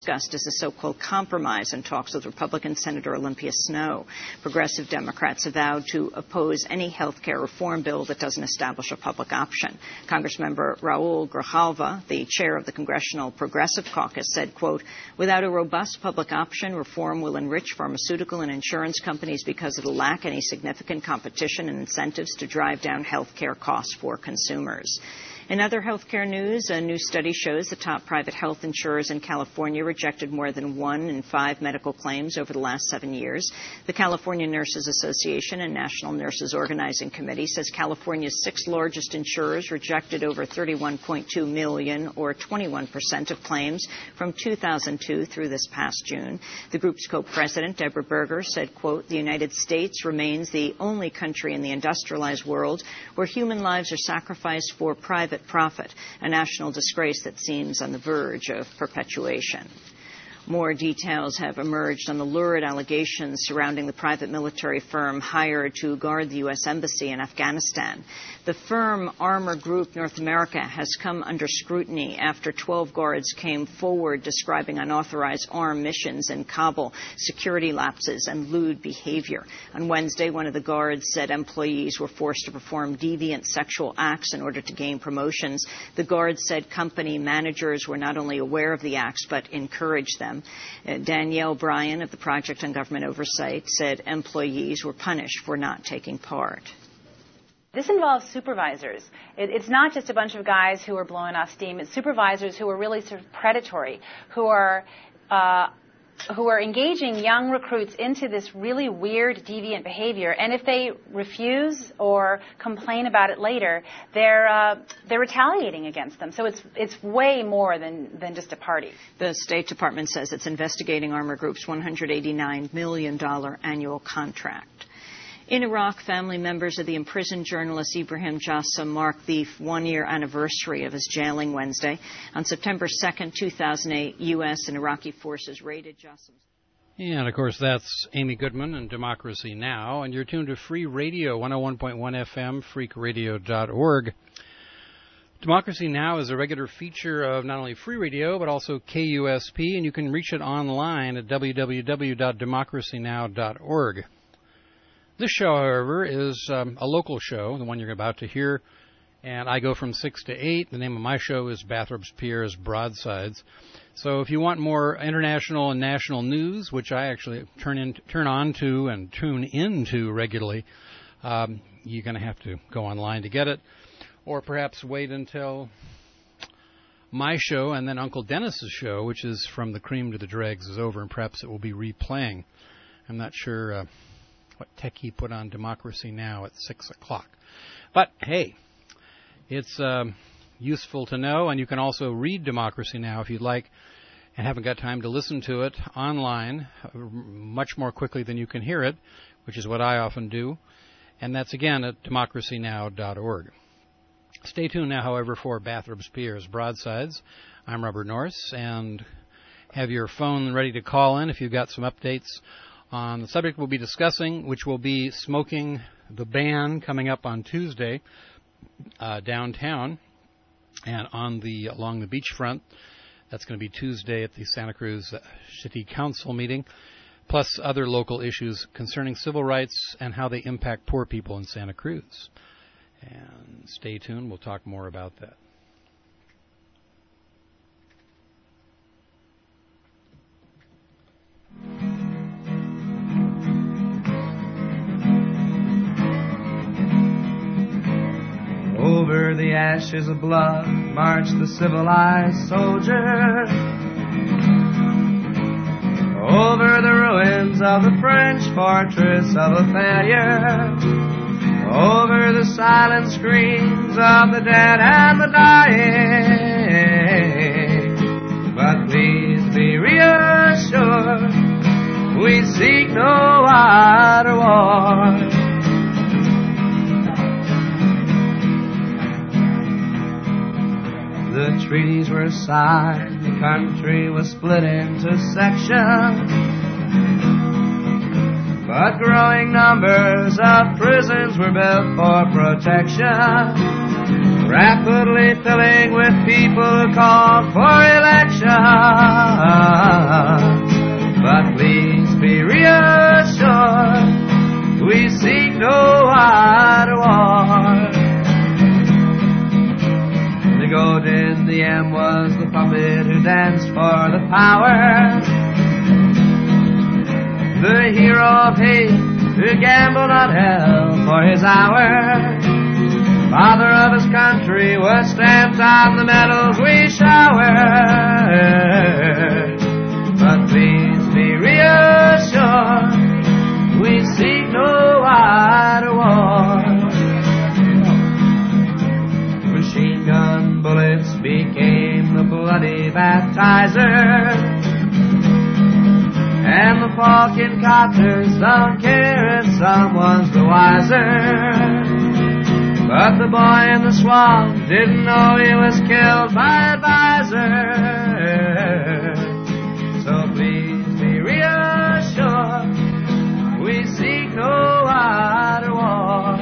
discussed as a so-called compromise in talks with Republican Senator Olympia Snowe. Progressive Democrats have vowed to oppose any health care reform bill that doesn't establish a public option. Congressmember Raul Grijalva, the chair of the Congressional Progressive Caucus, said, quote, "Without a robust public option, reform will enrich pharmaceutical and insurance companies because it will lack any significant competition and incentives to drive down health care costs for consumers." In other healthcare news, a new study shows the top private health insurers in California rejected more than 1 in 5 medical claims over the last 7 years. The California Nurses Association and National Nurses Organizing Committee says California's 6 largest insurers rejected over 31.2 million, or 21% of claims, from 2002 through this past June. The group's co-president, Deborah Berger, said, quote, "The United States remains the only country in the industrialized world where human lives are sacrificed for private profit, a national disgrace that seems on the verge of perpetuation." More details have emerged on the lurid allegations surrounding the private military firm hired to guard the U.S. Embassy in Afghanistan. The firm Armor Group North America has come under scrutiny after 12 guards came forward describing unauthorized armed missions in Kabul, security lapses, and lewd behavior. On Wednesday, one of the guards said employees were forced to perform deviant sexual acts in order to gain promotions. The guards said company managers were not only aware of the acts but encouraged them. Danielle Bryan of the Project on Government Oversight said employees were punished for not taking part. This involves supervisors. It's not just a bunch of guys who are blowing off steam. It's supervisors who are really sort of predatory, who are engaging young recruits into this really weird, deviant behavior. And if they refuse or complain about it later, they're retaliating against them. So it's way more than just a party. The State Department says it's investigating Armor Group's $189 million annual contract. In Iraq, family members of the imprisoned journalist Ibrahim Jassam marked the 1-year anniversary of his jailing Wednesday. On September 2nd, 2008, U.S. and Iraqi forces raided Jassam's... And, of course, that's Amy Goodman and Democracy Now! And you're tuned to Free Radio, 101.1 FM, freakradio.org. Democracy Now! Is a regular feature of not only Free Radio, but also KUSP, and you can reach it online at www.democracynow.org. This show, however, is a local show, the one you're about to hear, and I go from 6 to 8. The name of my show is Bathurst Pierre's Broadsides. So if you want more international and national news, which I actually turn on to and tune into regularly, you're going to have to go online to get it, or perhaps wait until my show and then Uncle Dennis's show, which is From the Cream to the Dregs, is over, and perhaps it will be replaying. I'm not sure what Techie put on Democracy Now! At 6 o'clock. But, hey, it's useful to know, and you can also read Democracy Now! If you'd like and haven't got time to listen to it online much more quickly than you can hear it, which is what I often do, and that's, again, at democracynow.org. Stay tuned now, however, for Bathurst Pierre's Broadsides. I'm Robert Norris, and have your phone ready to call in if you've got some updates on the subject we'll be discussing, which will be smoking the ban coming up on Tuesday downtown and along the beachfront. That's going to be Tuesday at the Santa Cruz City Council meeting, plus other local issues concerning civil rights and how they impact poor people in Santa Cruz. And stay tuned. We'll talk more about that. Over the ashes of blood marched the civilized soldier. Over the ruins of the French fortress of a failure. Over the silent screams of the dead and the dying. But please be reassured, we seek no wider war. The treaties were signed, the country was split into sections, but growing numbers of prisons were built for protection, rapidly filling with people who called for election. who danced for the power. The hero of hate who gambled on hell for his hour. Father of his country was stamped on the medals we shower. But please be reassured, we seek no wider war. Machine gun bullets became the bloody baptizer, and the Falcon copters don't care if someone's the wiser. But the boy in the swamp didn't know he was killed by advisor. So please be reassured, we seek no wider war.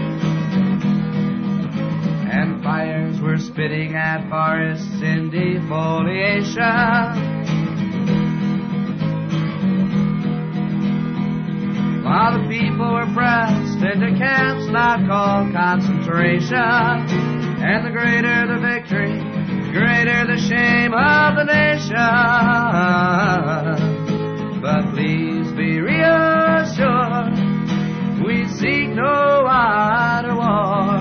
And fires were spitting at forests in defoliation, while the people were pressed into camps not called concentration. And the greater the victory, the greater the shame of the nation. But please be reassured, we seek no wider war.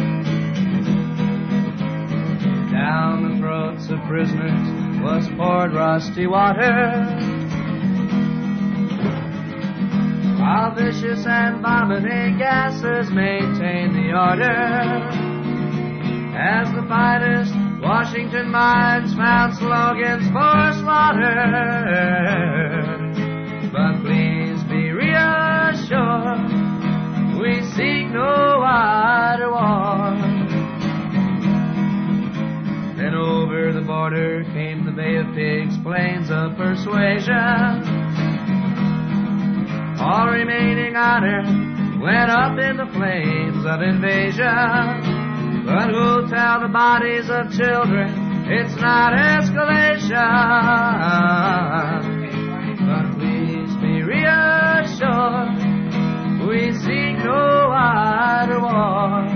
Down the throats of prisoners was poured rusty water, while vicious and vomiting gases maintain the order. As the finest Washington minds found slogans for slaughter. But please be reassured, we seek no wider war. Then over the border came the Bay of Pigs, plains of persuasion. All remaining honor went up in the flames of invasion. But who'll tell the bodies of children it's not escalation? But please be reassured, we seek no wider war.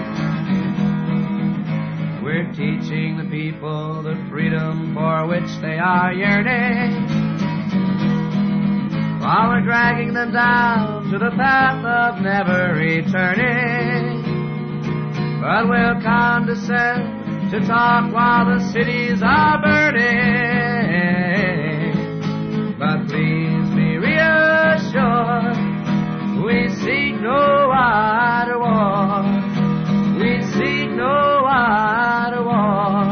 We're teaching the people the freedom for which they are yearning, while we're dragging them down to the path of never returning. But we'll condescend to talk while the cities are burning. But please be reassured, we seek no wider war. We seek no wider war.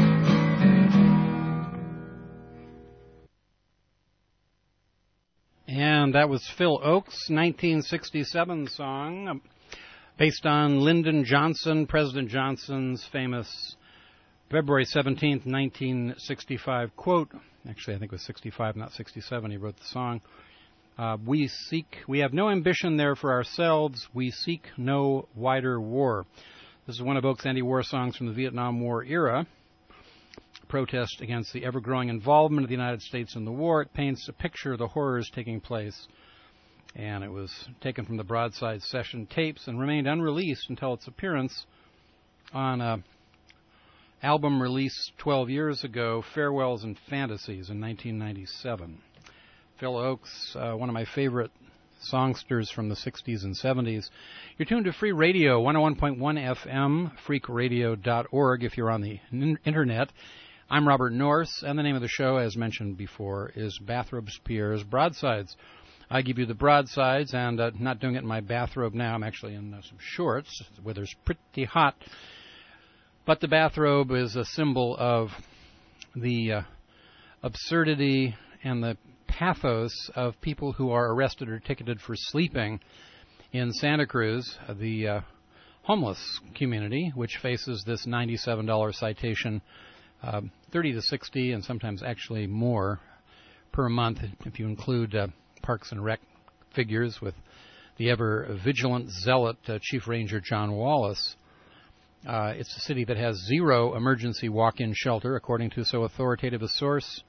And that was Phil Ochs' 1967 song, based on Lyndon Johnson, President Johnson's famous February 17th, 1965 quote. Actually, I think it was 65, not 67. He wrote the song. We have no ambition there for ourselves. We seek no wider war. This is one of Ochs' anti-war songs from the Vietnam War era. Protest against the ever-growing involvement of the United States in the war. It paints a picture of the horrors taking place. And it was taken from the Broadside session tapes and remained unreleased until its appearance on an album released 12 years ago, Farewells and Fantasies, in 1997. Phil Ochs, one of my favorite songsters from the 60s and 70s. You're tuned to Free Radio, 101.1 FM, freakradio.org if you're on the internet. I'm Robert Norse, and the name of the show, as mentioned before, is Bathrobes Pierre's Broadsides. I give you the broadsides, and not doing it in my bathrobe now. I'm actually in some shorts. The weather's pretty hot. But the bathrobe is a symbol of the absurdity and the pathos of people who are arrested or ticketed for sleeping in Santa Cruz, the homeless community, which faces this $97 citation, 30 to 60, and sometimes actually more per month if you include Parks and Rec figures with the ever-vigilant zealot Chief Ranger John Wallace. It's a city that has zero emergency walk-in shelter, according to so authoritative a source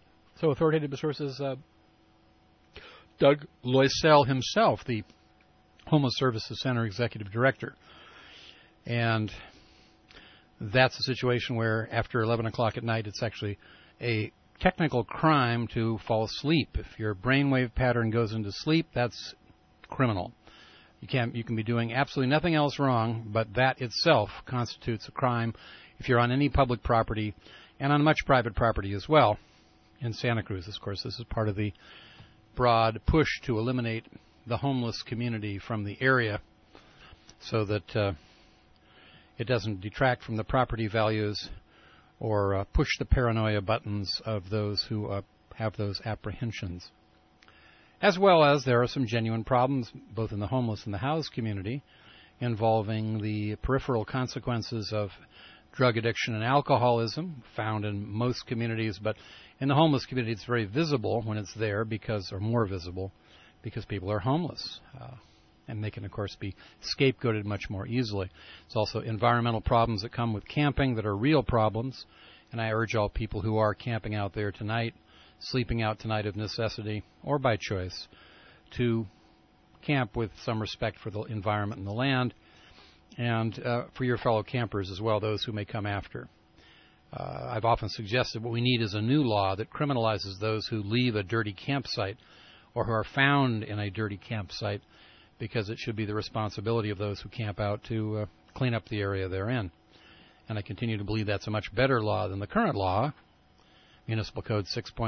as Doug Loisel himself, the Homeless Services Center Executive Director. And that's a situation where after 11 o'clock at night, it's actually a technical crime to fall asleep. If your brainwave pattern goes into sleep, that's criminal. You can be doing absolutely nothing else wrong, but that itself constitutes a crime if you're on any public property and on much private property as well in Santa Cruz. Of course, this is part of the broad push to eliminate the homeless community from the area so that it doesn't detract from the property values or push the paranoia buttons of those who have those apprehensions. As well as there are some genuine problems, both in the homeless and the housed community, involving the peripheral consequences of drug addiction and alcoholism, found in most communities, but in the homeless community it's very visible when it's there, or more visible, because people are homeless. And they can, of course, be scapegoated much more easily. There's also environmental problems that come with camping that are real problems, and I urge all people who are camping out there tonight, sleeping out tonight of necessity or by choice, to camp with some respect for the environment and the land, and for your fellow campers as well, those who may come after. I've often suggested what we need is a new law that criminalizes those who leave a dirty campsite or who are found in a dirty campsite, because it should be the responsibility of those who camp out to clean up the area they're in. And I continue to believe that's a much better law than the current law, Municipal Code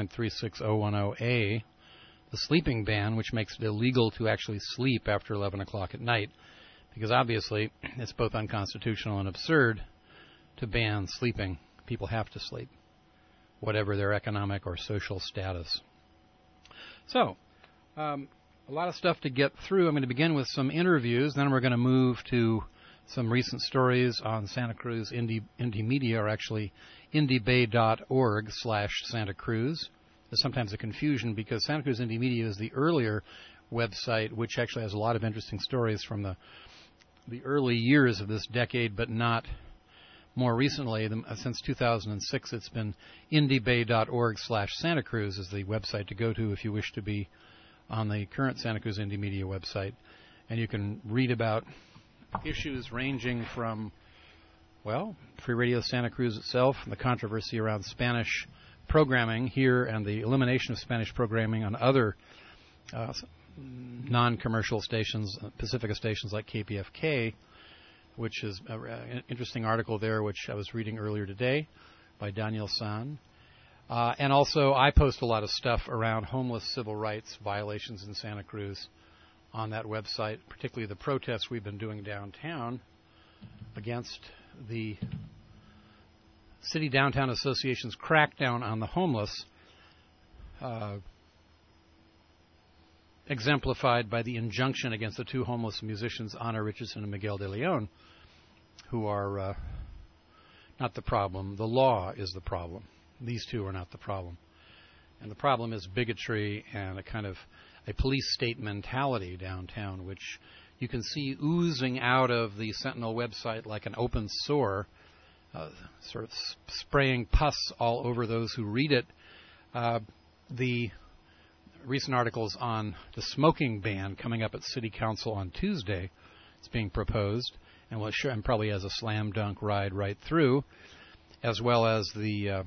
6.36010A, the sleeping ban, which makes it illegal to actually sleep after 11 o'clock at night, because obviously it's both unconstitutional and absurd to ban sleeping. People have to sleep, whatever their economic or social status. So, a lot of stuff to get through. I'm going to begin with some interviews, then we're going to move to some recent stories on Santa Cruz Indie Media, or actually indiebay.org/Santa Cruz. There's sometimes a confusion because Santa Cruz Indie Media is the earlier website, which actually has a lot of interesting stories from the early years of this decade, but not more recently. Since 2006, it's been indiebay.org/Santa Cruz is the website to go to if you wish to be on the current Santa Cruz Indie Media website. And you can read about issues ranging from, well, Free Radio Santa Cruz itself, and the controversy around Spanish programming here and the elimination of Spanish programming on other non-commercial stations, Pacifica stations like KPFK, which is an interesting article there, which I was reading earlier today by Daniel San. And also, I post a lot of stuff around homeless civil rights violations in Santa Cruz on that website, particularly the protests we've been doing downtown against the City Downtown Association's crackdown on the homeless, exemplified by the injunction against the two homeless musicians, Ana Richardson and Miguel de Leon, who are not the problem. The law is the problem. These two are not the problem. And the problem is bigotry and a kind of a police state mentality downtown, which you can see oozing out of the Sentinel website like an open sore, sort of spraying pus all over those who read it. The recent articles on the smoking ban coming up at City Council on Tuesday, it's being proposed, and probably has a slam dunk ride right through, as well as the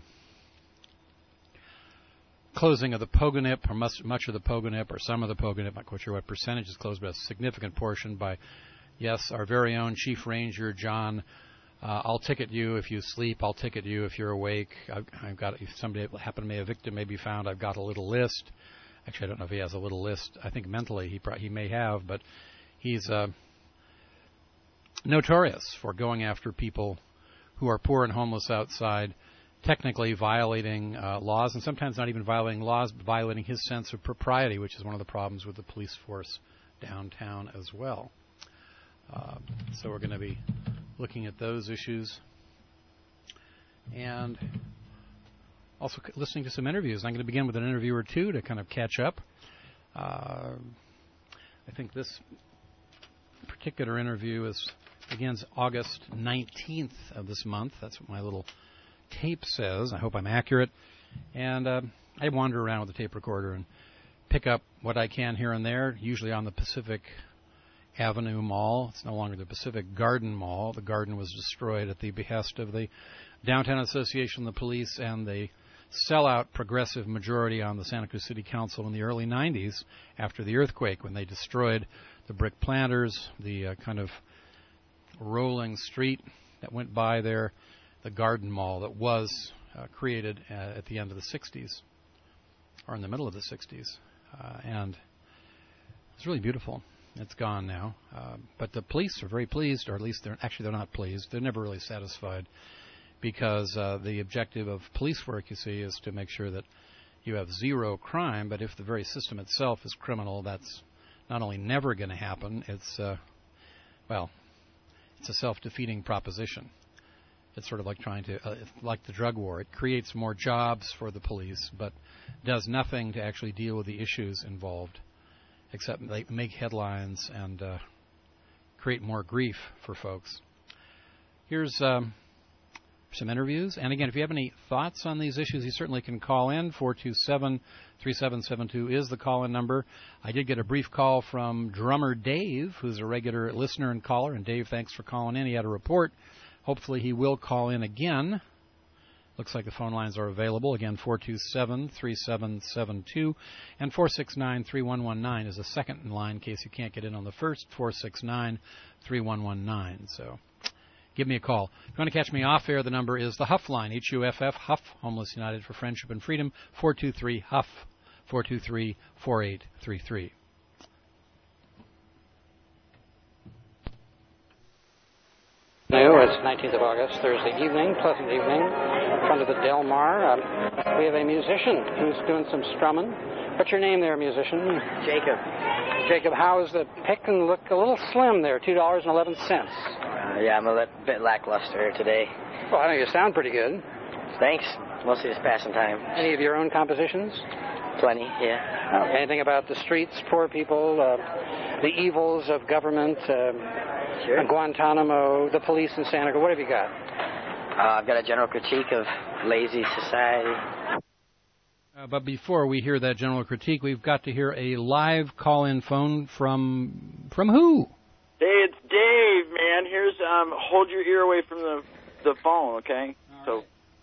closing of the Pogonip, or much of the Pogonip, or some of the Pogonip, not quite sure what percentage is closed, but a significant portion by, yes, our very own Chief Ranger, John. I'll ticket you if you sleep. I'll ticket you if you're awake. I've got, if somebody happened to be a victim may be found, I've got a little list. Actually, I don't know if he has a little list. I think mentally he may have, but he's notorious for going after people who are poor and homeless outside, technically violating laws, and sometimes not even violating laws, but violating his sense of propriety, which is one of the problems with the police force downtown as well. So we're going to be looking at those issues and also listening to some interviews. I'm going to begin with an interview or two to kind of catch up. I think this particular interview begins August 19th of this month. That's what my little tape says. I hope I'm accurate. And I wander around with the tape recorder and pick up what I can here and there, usually on the Pacific Avenue Mall. It's no longer the Pacific Garden Mall. The garden was destroyed at the behest of the Downtown Association, the police, and the sellout progressive majority on the Santa Cruz City Council in the early 90s after the earthquake, when they destroyed the brick planters, the kind of rolling street that went by there, the garden mall that was created at the end of the 60s, or in the middle of the 60s. And it's really beautiful. It's gone now. But the police are very pleased, or at least they're not pleased. They're never really satisfied, because the objective of police work, you see, is to make sure that you have zero crime. But if the very system itself is criminal, that's not only never going to happen, it's a self-defeating proposition. It's sort of like trying to, like the drug war. It creates more jobs for the police, but does nothing to actually deal with the issues involved, except make headlines and create more grief for folks. Here's some interviews. And again, if you have any thoughts on these issues, you certainly can call in. 427-3772 is the call-in number. I did get a brief call from drummer Dave, who's a regular listener and caller. And Dave, thanks for calling in. He had a report. Hopefully he will call in again. Looks like the phone lines are available. Again, 427-3772. And 469-3119 is a second line in case you can't get in on the first, 469-3119. So give me a call. If you want to catch me off air, the number is the Huff line, HUFF, Huff, Homeless United for Friendship and Freedom, 423-HUFF, 423-4833. No, it's 19th of August, Thursday evening, pleasant evening, in front of the Del Mar. We have a musician who's doing some strumming. What's your name there, musician? Jacob. Jacob, how is the pick and look a little slim there, $2.11? Yeah, I'm a bit lackluster today. Well, I know you sound pretty good. Thanks. Mostly just passing time. Any of your own compositions? Plenty, yeah. Okay. Anything about the streets, poor people, the evils of government, Sure. Guantanamo, the police in Santa Cruz? What have you got? I've got a general critique of lazy society. But before we hear that general critique, we've got to hear a live call-in phone from who? Hey, it's Dave, man. Here's hold your ear away from the phone, okay? All right.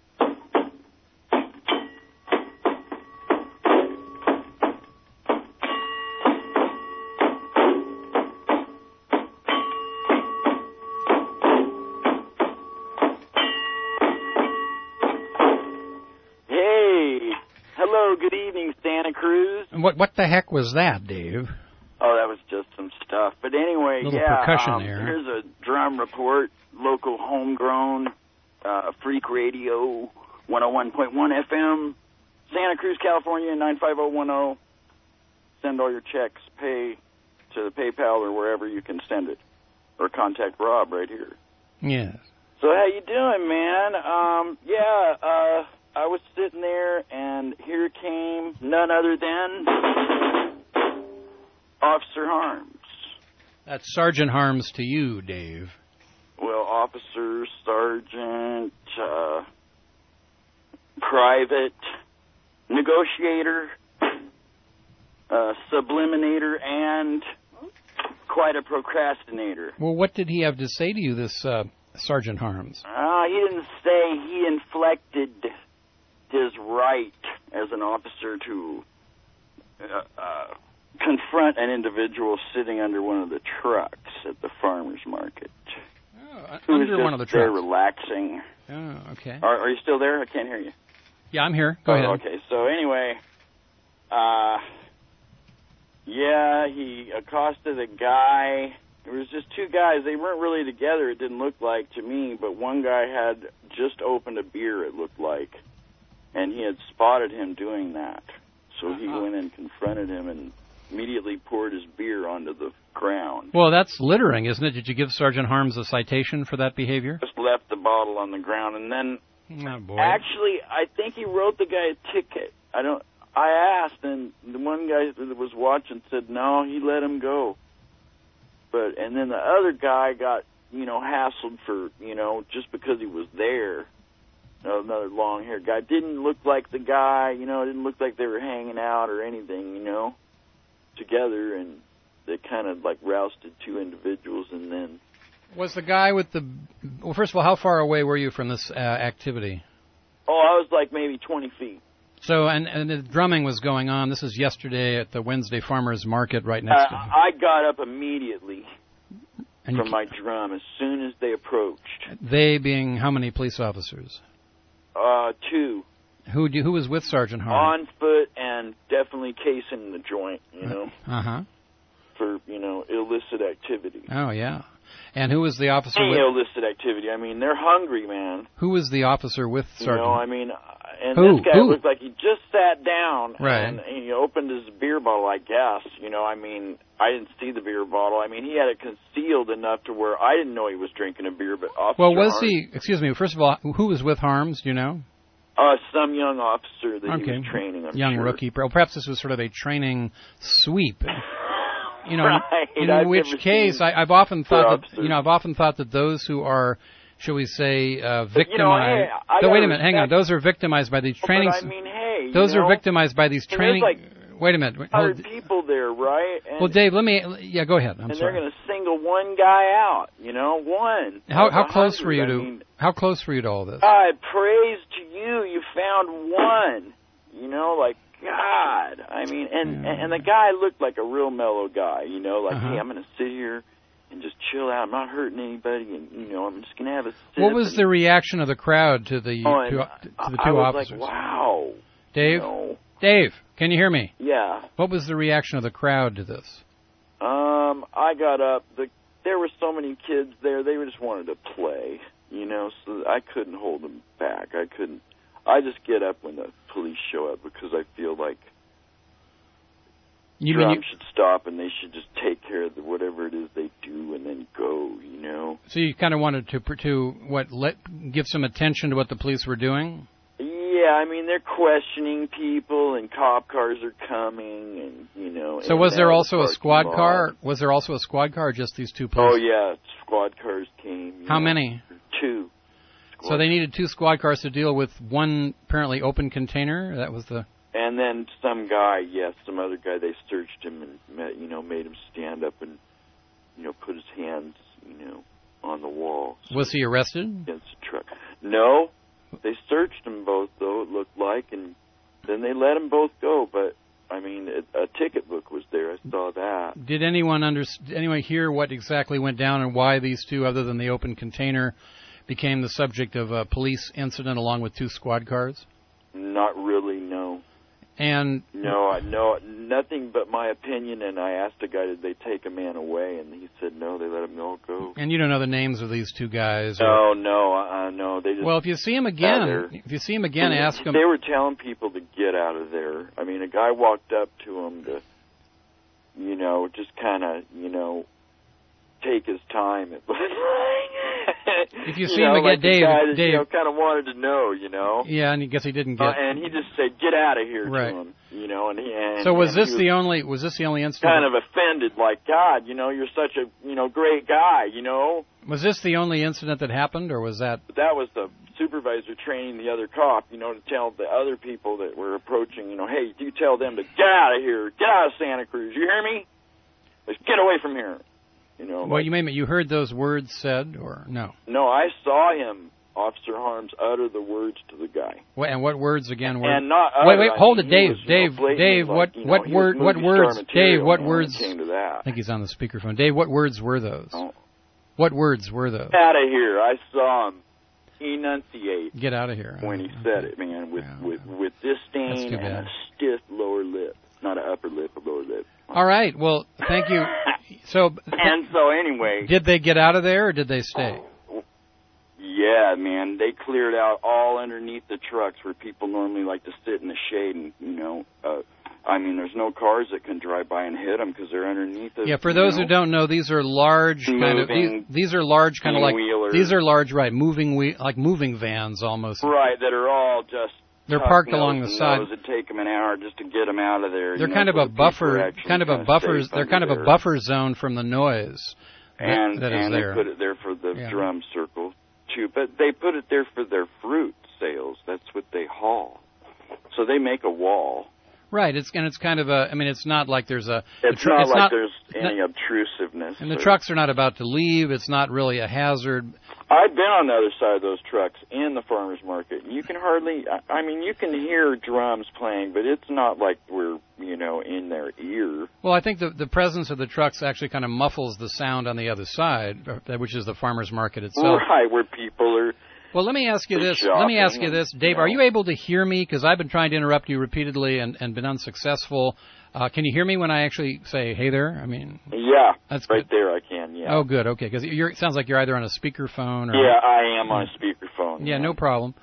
Hello, good evening, Santa Cruz. What the heck was that, Dave? Oh, that was just some stuff. But anyway, little percussion there. Here's a drum report, local homegrown, Freak Radio, 101.1 FM, Santa Cruz, California, 95010. Send all your checks, pay to the PayPal or wherever you can send it, or contact Rob right here. Yes. So how you doing, man? I was sitting there, and here came none other than Officer Harms. That's Sergeant Harms to you, Dave. Well, officer, sergeant, private, negotiator, subliminator, and quite a procrastinator. Well, what did he have to say to you, this Sergeant Harms? He didn't say. He inflected his right as an officer to confront an individual sitting under one of the trucks at the farmer's market. Oh, under one of the trucks. There relaxing. Oh, okay. Are you still there? I can't hear you. Yeah, I'm here. Go ahead. Okay, so anyway, he accosted a guy. There was just two guys. They weren't really together, it didn't look like to me, but one guy had just opened a beer, it looked like, and he had spotted him doing that. So he went and confronted him and immediately poured his beer onto the ground. Well, that's littering, isn't it? Did you give Sergeant Harms a citation for that behavior? Just left the bottle on the ground, and then oh, boy. Actually, I think he wrote the guy a ticket. I asked, and the one guy that was watching said no, he let him go. And then the other guy got, hassled for, just because he was there. Another long-haired guy. Didn't look like the guy, didn't look like they were hanging out or anything, together, and they kind of rousted two individuals, and then... Was the guy with the... Well, first of all, how far away were you from this activity? Oh, I was like maybe 20 feet. So, and the drumming was going on. This is yesterday at the Wednesday Farmers Market right next to... I got up immediately from my drum as soon as they approached. They being how many police officers? 2. Who was with Sergeant Harm? On foot and definitely casing the joint, you know. Uh-huh. For, you know, illicit activity. Oh, yeah. And who was the officer Any with... illicit activity. I mean, they're hungry, man. Who was the officer with Sergeant? You know, I mean, and Who? this guy looked like he just sat down right. and he opened his beer bottle, I guess. You know, I mean, I didn't see the beer bottle. I mean, he had it concealed enough to where I didn't know he was drinking a beer, but Officer Well, was Harms, he... Excuse me, first of all, who was with Harms, do you know? Some young officer that he was training, I'm young sure. rookie. Perhaps this was sort of a training sweep. You know, right. in which case, I've often thought that I've often thought that those who are, shall we say, victimized. You know, hey, wait a minute, hang on. Those are victimized by these trainings. But I mean, hey, those are victimized by these training. Like wait a minute. 100 people there, right? And, well, Dave, let me. Yeah, go ahead. I'm and sorry. They're going to single one guy out. You know, one. How close were you to? How close were you to all this? God, praise to you. You found one. You know, like. God, I mean, and the guy looked like a real mellow guy, you know, like, hey, I'm going to sit here and just chill out. I'm not hurting anybody, and, you know, I'm just going to have a sip. What was the reaction of the crowd to the, to the two officers? Like, wow. Dave? You know, Dave, can you hear me? Yeah. What was the reaction of the crowd to this? I got up. There were so many kids there. They just wanted to play, you know, so I couldn't hold them back. I just get up when the police show up because I feel like drums should stop and they should just take care of whatever it is they do and then go, you know. So you kind of wanted to give some attention to what the police were doing? Yeah, I mean, they're questioning people and cop cars are coming and, you know. So was there also a squad car? Was there also a squad car or just these two police? Oh, yeah, squad cars came. How many? 2. So they needed 2 squad cars to deal with one apparently open container? That was the... And then some other guy, they searched him and, you know, made him stand up and, you know, put his hands, you know, on the wall. So was he arrested? Against the truck. No. They searched them both, though, it looked like, and then they let them both go. But, I mean, a ticket book was there. I saw that. Did anyone hear what exactly went down and why these two, other than the open container, became the subject of a police incident along with 2 squad cars? Not really, no. And no, nothing but my opinion. And I asked the guy, did they take a man away? And he said no, they let him all go. And you don't know the names of these 2 guys? No. They just. Well, if you see him again, ask them. They were telling people to get out of there. I mean, a guy walked up to him to, you know, just kind of, you know, take his time. If you see him again, Dave, you know, kind of wanted to know, you know. Yeah, and I guess he didn't get. And he just said, "Get out of here," right. to him, you know. And so was this the only incident? Kind of offended, like, God, you know, you're such a, you know, great guy, you know. Was this the only incident that happened, or was that? That was the supervisor training the other cop, you know, to tell the other people that were approaching, you know, hey, you tell them to get out of here, get out of Santa Cruz. You hear me? Let's get away from here. You know, well, you heard those words said, or no? No, I saw him, Officer Harms, utter the words to the guy. And what words again were? And not wait, hold it, Dave. Was, Dave, like, what words? Dave, what words? Came to that. I think he's on the speakerphone. Dave, what words were those? Oh. What words were those? Get out of here! I saw him enunciate. Get out of here. When he said it, man, with disdain and a stiff lower lip, not an upper lip, a lower lip. All right. Well, thank you. So anyway, did they get out of there or did they stay? Yeah, man, they cleared out all underneath the trucks where people normally like to sit in the shade, and you know, I mean, there's no cars that can drive by and hit them because they're underneath it. Yeah, for those who don't know, these are large these are large kind of like these are large, right? Moving vans almost. Right, that are all just. They're parked along the side. It'd take them an hour just to get them out of there. They're kind of a buffer, They're kind of a buffer zone from the noise that is there. And they put it there for the drum circle too. But they put it there for their fruit sales. That's what they haul. So they make a wall. Right. It's kind of a. I mean, it's not like there's a. It's not like there's any obtrusiveness. And the trucks are not about to leave. It's not really a hazard. I've been on the other side of those trucks in the farmers market. You can hardly. I mean, you can hear drums playing, but it's not like we're in their ear. Well, I think the presence of the trucks actually kind of muffles the sound on the other side, which is the farmers market itself. Right, where people are. Well, let me ask you this. Dave. Are you able to hear me? Because I've been trying to interrupt you repeatedly and been unsuccessful. Can you hear me when I actually say, "Hey there"? I mean, yeah, that's right good. there. I can. Yeah. Oh, good. Okay, because it sounds like you're either on a speakerphone or. Yeah, I am on a speakerphone. Yeah, no problem.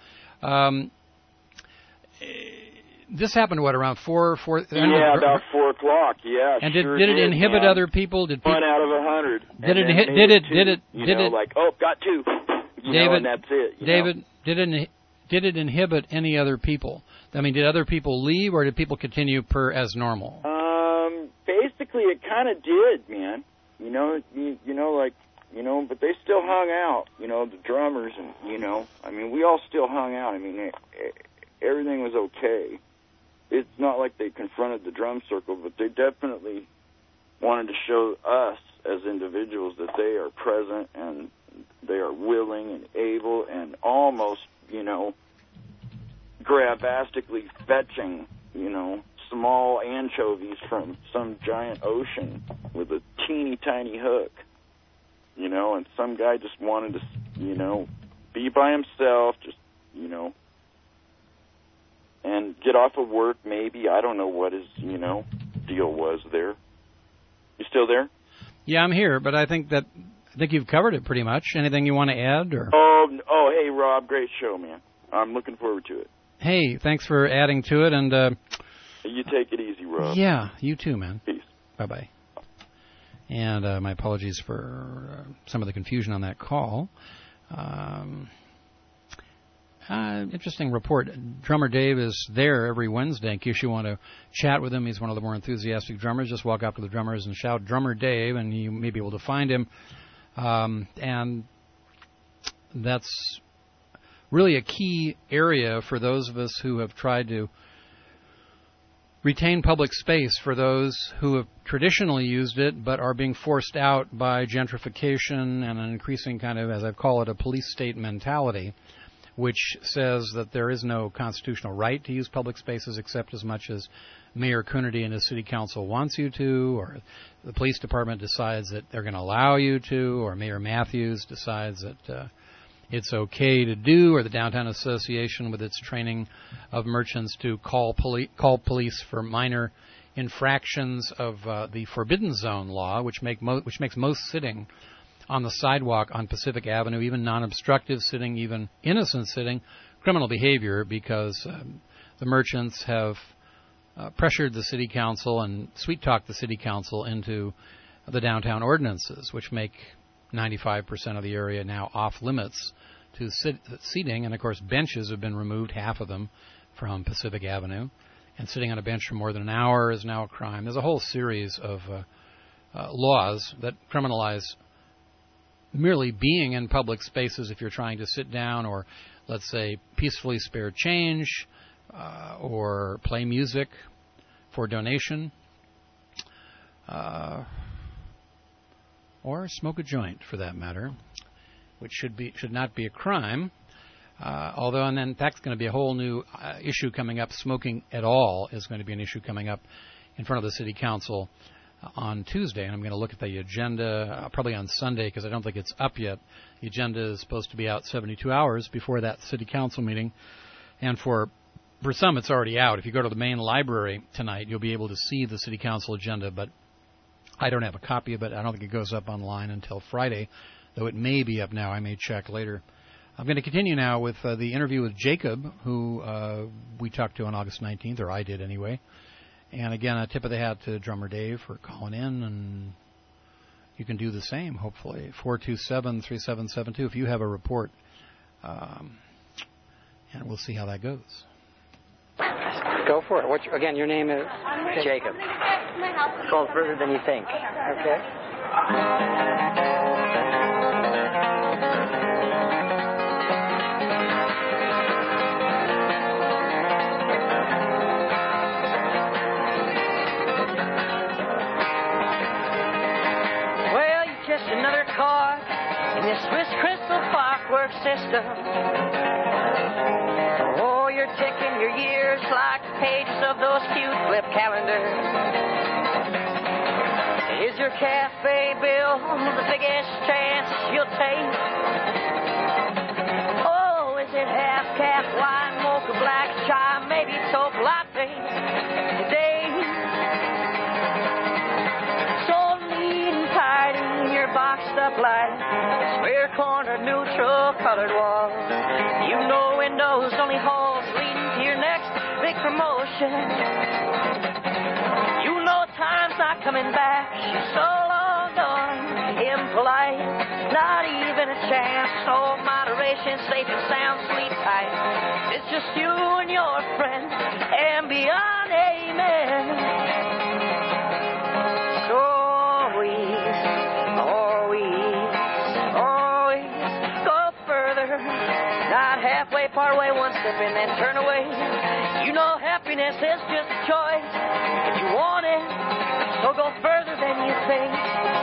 This happened around 4? Yeah, about 4 o'clock. Yeah. And did it inhibit other people? Did people, 1 out of 100? Did it? Like, oh, got 2. David, and that's it. David, did it inhibit any other people? I mean, did other people leave, or did people continue as normal? Basically, it kind of did, man. But they still hung out. The drummers and I mean, we all still hung out. I mean, everything was okay. It's not like they confronted the drum circle, but they definitely wanted to show us as individuals that they are present and they are willing and able and almost, grabastically fetching, small anchovies from some giant ocean with a teeny tiny hook, and some guy just wanted to, be by himself, just, and get off of work maybe. I don't know what his, deal was there. You still there? Yeah, I'm here, but I think you've covered it pretty much. Anything you want to add? Or? Oh, hey, Rob, great show, man. I'm looking forward to it. Hey, thanks for adding to it, and you take it easy, Rob. Yeah, you too, man. Peace. Bye-bye. And my apologies for some of the confusion on that call. Interesting report. Drummer Dave is there every Wednesday in case you want to chat with him. He's one of the more enthusiastic drummers. Just walk up to the drummers and shout, "Drummer Dave," and you may be able to find him. And that's really a key area for those of us who have tried to retain public space, for those who have traditionally used it but are being forced out by gentrification and an increasing kind of, as I call it, a police state mentality, which says that there is no constitutional right to use public spaces except as much as Mayor Coonerty and his city council wants you to, or the police department decides that they're going to allow you to, or Mayor Matthews decides that it's okay to do, or the Downtown Association with its training of merchants to call police for minor infractions of the Forbidden Zone law, which makes most sitting on the sidewalk on Pacific Avenue, even non-obstructive sitting, even innocent sitting, criminal behavior, because the merchants have pressured the city council and sweet-talked the city council into the downtown ordinances, which make 95% of the area now off limits to seating. And, of course, benches have been removed, half of them, from Pacific Avenue. And sitting on a bench for more than an hour is now a crime. There's a whole series of laws that criminalize merely being in public spaces if you're trying to sit down or, let's say, peacefully spare change or play music for donation or smoke a joint, for that matter, which should not be a crime. Although, and then that's going to be a whole new issue coming up. Smoking at all is going to be an issue coming up in front of the city council on Tuesday, and I'm going to look at the agenda probably on Sunday because I don't think it's up yet. The agenda is supposed to be out 72 hours before that city council meeting, and for some it's already out. If you go to the main library tonight, you'll be able to see the city council agenda, but I don't have a copy of it. I don't think it goes up online until Friday, though it may be up now. I may check later. I'm going to continue now with the interview with Jacob, who we talked to on August 19th, or I did anyway. And again, a tip of the hat to Drummer Dave for calling in, and you can do the same, hopefully. 427-3772 if you have a report. And we'll see how that goes. Go for it. Again, your name is? Jacob. It falls further than you think. Okay. in this Swiss crystal clockwork system. Oh, you're ticking your years like the pages of those cute flip calendars. Is your cafe bill the biggest chance you'll take? Oh, is it half-cap wine, mocha, black chai, maybe taupe latte today? So neat and tidy, your boxed up light, square corner, neutral colored walls. You know windows, only halls leading to your next big promotion. You know time's not coming back, she's so long gone, impolite, not even a chance. So moderation, safe and sound, sleep tight. It's just you and your friend, and beyond amen. So always, always, always go further. Not halfway, part way, one step and then turn away. You know happiness is just a choice. If you want it, so go further than you think.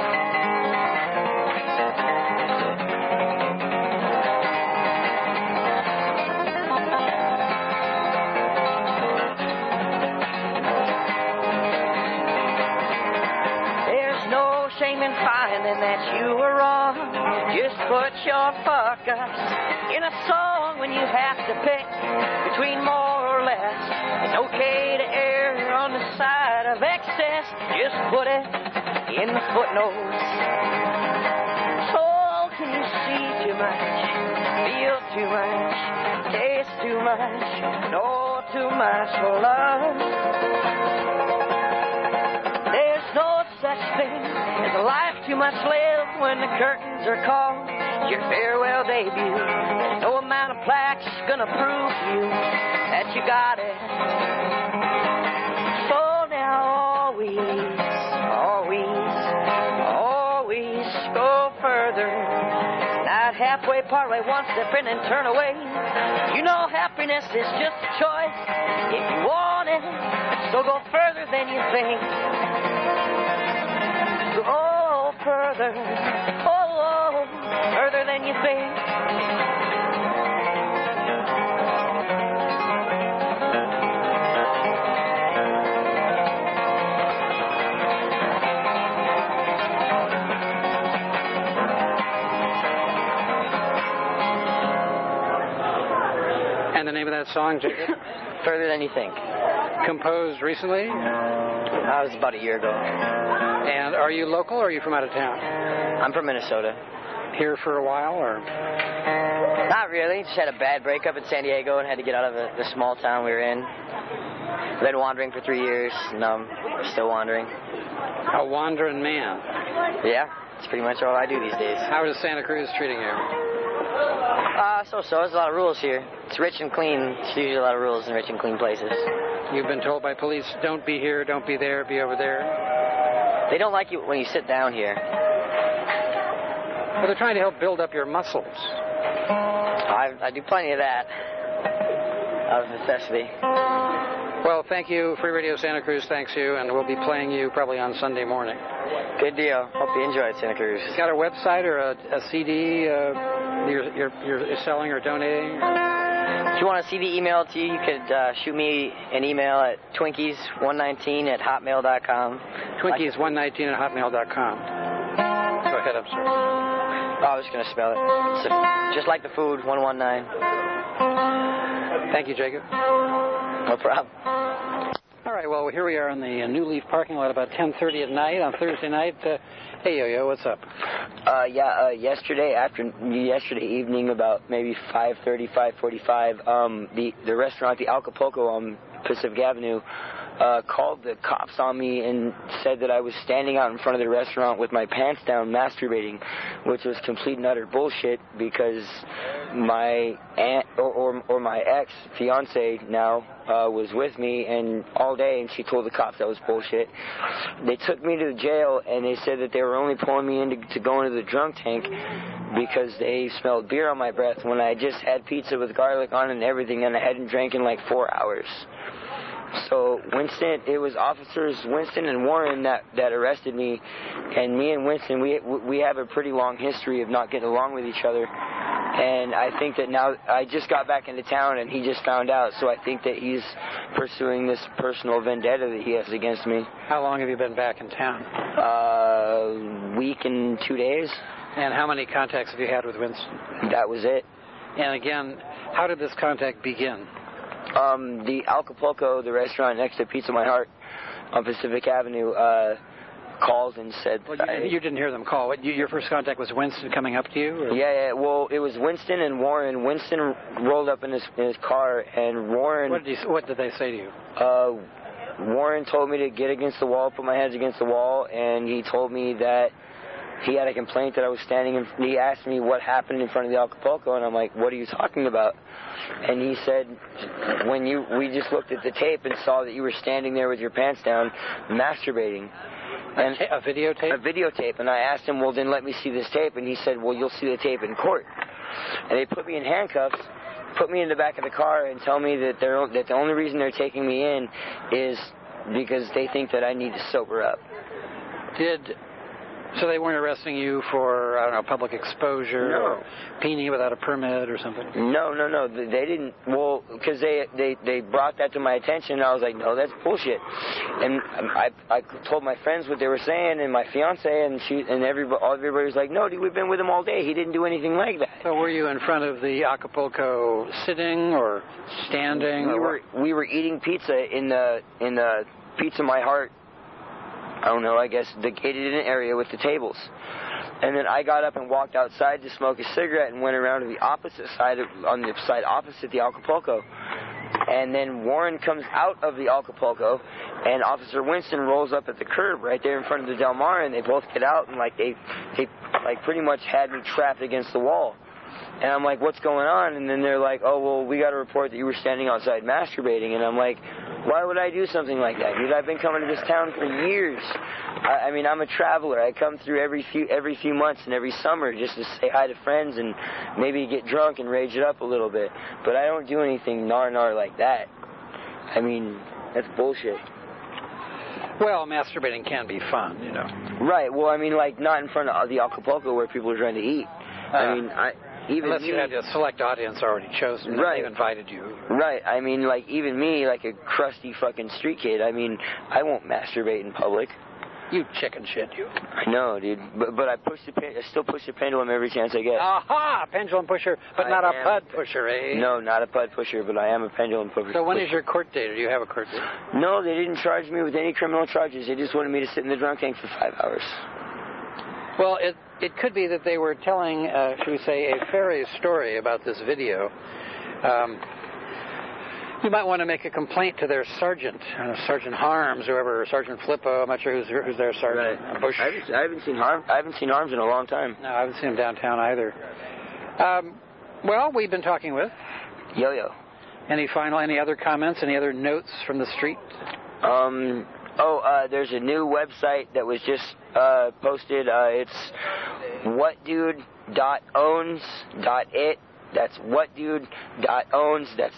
There's no shame in finding that you were wrong. Just put your fuck ups in a song when you have to pick between more or less. It's okay to err on the side of excess. Just put it in the footnotes. So can you see too much, feel too much, taste too much, know too much for love? There's no such thing as a life too much lived when the curtains are called. Your farewell debut. There's no amount of plaques gonna prove to you that you got it. So now always, always, always go further. Not halfway, partway, one step in and turn away. You know happiness is just a choice. If you want it, so go further than you think. Go further, oh, further than you think. And the name of that song, Jacob? Further Than You Think. Composed recently? That was about a year ago. And are you local or are you from out of town? I'm from Minnesota. Here for a while, or? Not really. Just had a bad breakup in San Diego and had to get out of the small town we were in. Been wandering for 3 years, and still wandering. A wandering man. Yeah, it's pretty much all I do these days. How is Santa Cruz treating you? So-so. There's a lot of rules here. It's rich and clean. There's usually a lot of rules in rich and clean places. You've been told by police, don't be here, don't be there, be over there. They don't like you when you sit down here. Well, they're trying to help build up your muscles. I do plenty of that. Out of necessity. Well, thank you. Free Radio Santa Cruz thanks you, and we'll be playing you probably on Sunday morning. Good deal. Hope you enjoy it, Santa Cruz. You got a website or a CD you're selling or donating? If you want a CD emailed to you, you could shoot me an email at twinkies119@hotmail.com. Twinkies119@hotmail.com. Go ahead, I'm sorry. I was just going to spell it. Just like the food, 119. Thank you, Jacob. No problem. All right, well, here we are in the New Leaf parking lot about 10:30 at night on Thursday night. Hey, Yo-Yo, what's up? Yesterday evening, about maybe 5:30, 5:45, the restaurant, the Acapulco on Pacific Avenue, called the cops on me and said that I was standing out in front of the restaurant with my pants down masturbating, which was complete and utter bullshit because my aunt or my ex-fiance now was with me and all day, and she told the cops that was bullshit. They took me to the jail and they said that they were only pulling me in to go into the drunk tank because they smelled beer on my breath when I just had pizza with garlic on it and everything, and I hadn't drank in like 4 hours. So it was officers Winston and Warren that arrested me, and me and Winston, we have a pretty long history of not getting along with each other. And I think that now I just got back into town, and he just found out. So I think that he's pursuing this personal vendetta that he has against me. How long have you been back in town? Week and 2 days. And how many contacts have you had with Winston? That was it. And again, how did this contact begin? The Acapulco, the restaurant next to Pizza My Heart on Pacific Avenue, called and said... Well, you didn't hear them call. Your first contact was Winston coming up to you? Or? Yeah. Well, it was Winston and Warren. Winston rolled up in his car, and Warren... What did they say to you? Warren told me to get against the wall, put my heads against the wall, and he told me that he had a complaint that I was standing in... He asked me what happened in front of the Acapulco, and I'm like, what are you talking about? And he said, we just looked at the tape and saw that you were standing there with your pants down, masturbating. And a videotape? A videotape. And I asked him, well, then let me see this tape. And he said, well, you'll see the tape in court. And they put me in handcuffs, put me in the back of the car, and tell me that the only reason they're taking me in is because they think that I need to sober up. So they weren't arresting you for, I don't know, public exposure? No. Or peeing without a permit or something? No. They didn't. Well, because they brought that to my attention, and I was like, no, that's bullshit. And I told my friends what they were saying, and my fiance, and everybody was like, no, dude, we've been with him all day. He didn't do anything like that. So were you in front of the Acapulco sitting or standing? We were eating pizza in the Pizza My Heart. I don't know, I guess the gated-in area with the tables. And then I got up and walked outside to smoke a cigarette and went around to the opposite side, on the side opposite the Acapulco. And then Warren comes out of the Acapulco, and Officer Winston rolls up at the curb right there in front of the Del Mar, and they both get out, and they pretty much had me trapped against the wall. And I'm like, what's going on? And then they're like, oh, well, we got a report that you were standing outside masturbating. And I'm like, why would I do something like that? Dude, I've been coming to this town for years. I mean, I'm a traveler. I come through every few months and every summer just to say hi to friends and maybe get drunk and rage it up a little bit. But I don't do anything nar like that. I mean, that's bullshit. Well, masturbating can be fun, you know. Right. Well, I mean, like, not in front of the Acapulco where people are trying to eat. I mean, unless you had a select audience already chosen, right? They've invited you. Right. I mean, like, even me, like a crusty fucking street kid, I mean, I won't masturbate in public. You chicken shit, you. I know, dude. But I still push the pendulum every chance I get. Aha! Pendulum pusher, but not a pud pusher, eh? No, not a pud pusher, but I am a pendulum pusher. So when is your court date, or do you have a court date? No, they didn't charge me with any criminal charges. They just wanted me to sit in the drunk tank for 5 hours. Well, it could be that they were telling, should we say, a fairy story about this video. You might want to make a complaint to their sergeant, Sergeant Harms, whoever, Sergeant Flippo. I'm not sure who's their sergeant. Right. Bush. I haven't seen Harms in a long time. No, I haven't seen him downtown either. Well, we've been talking with Yo-Yo. Any other comments? Any other notes from the street? There's a new website that was just posted. It's whatdude.owns.it. That's whatdude.owns. That's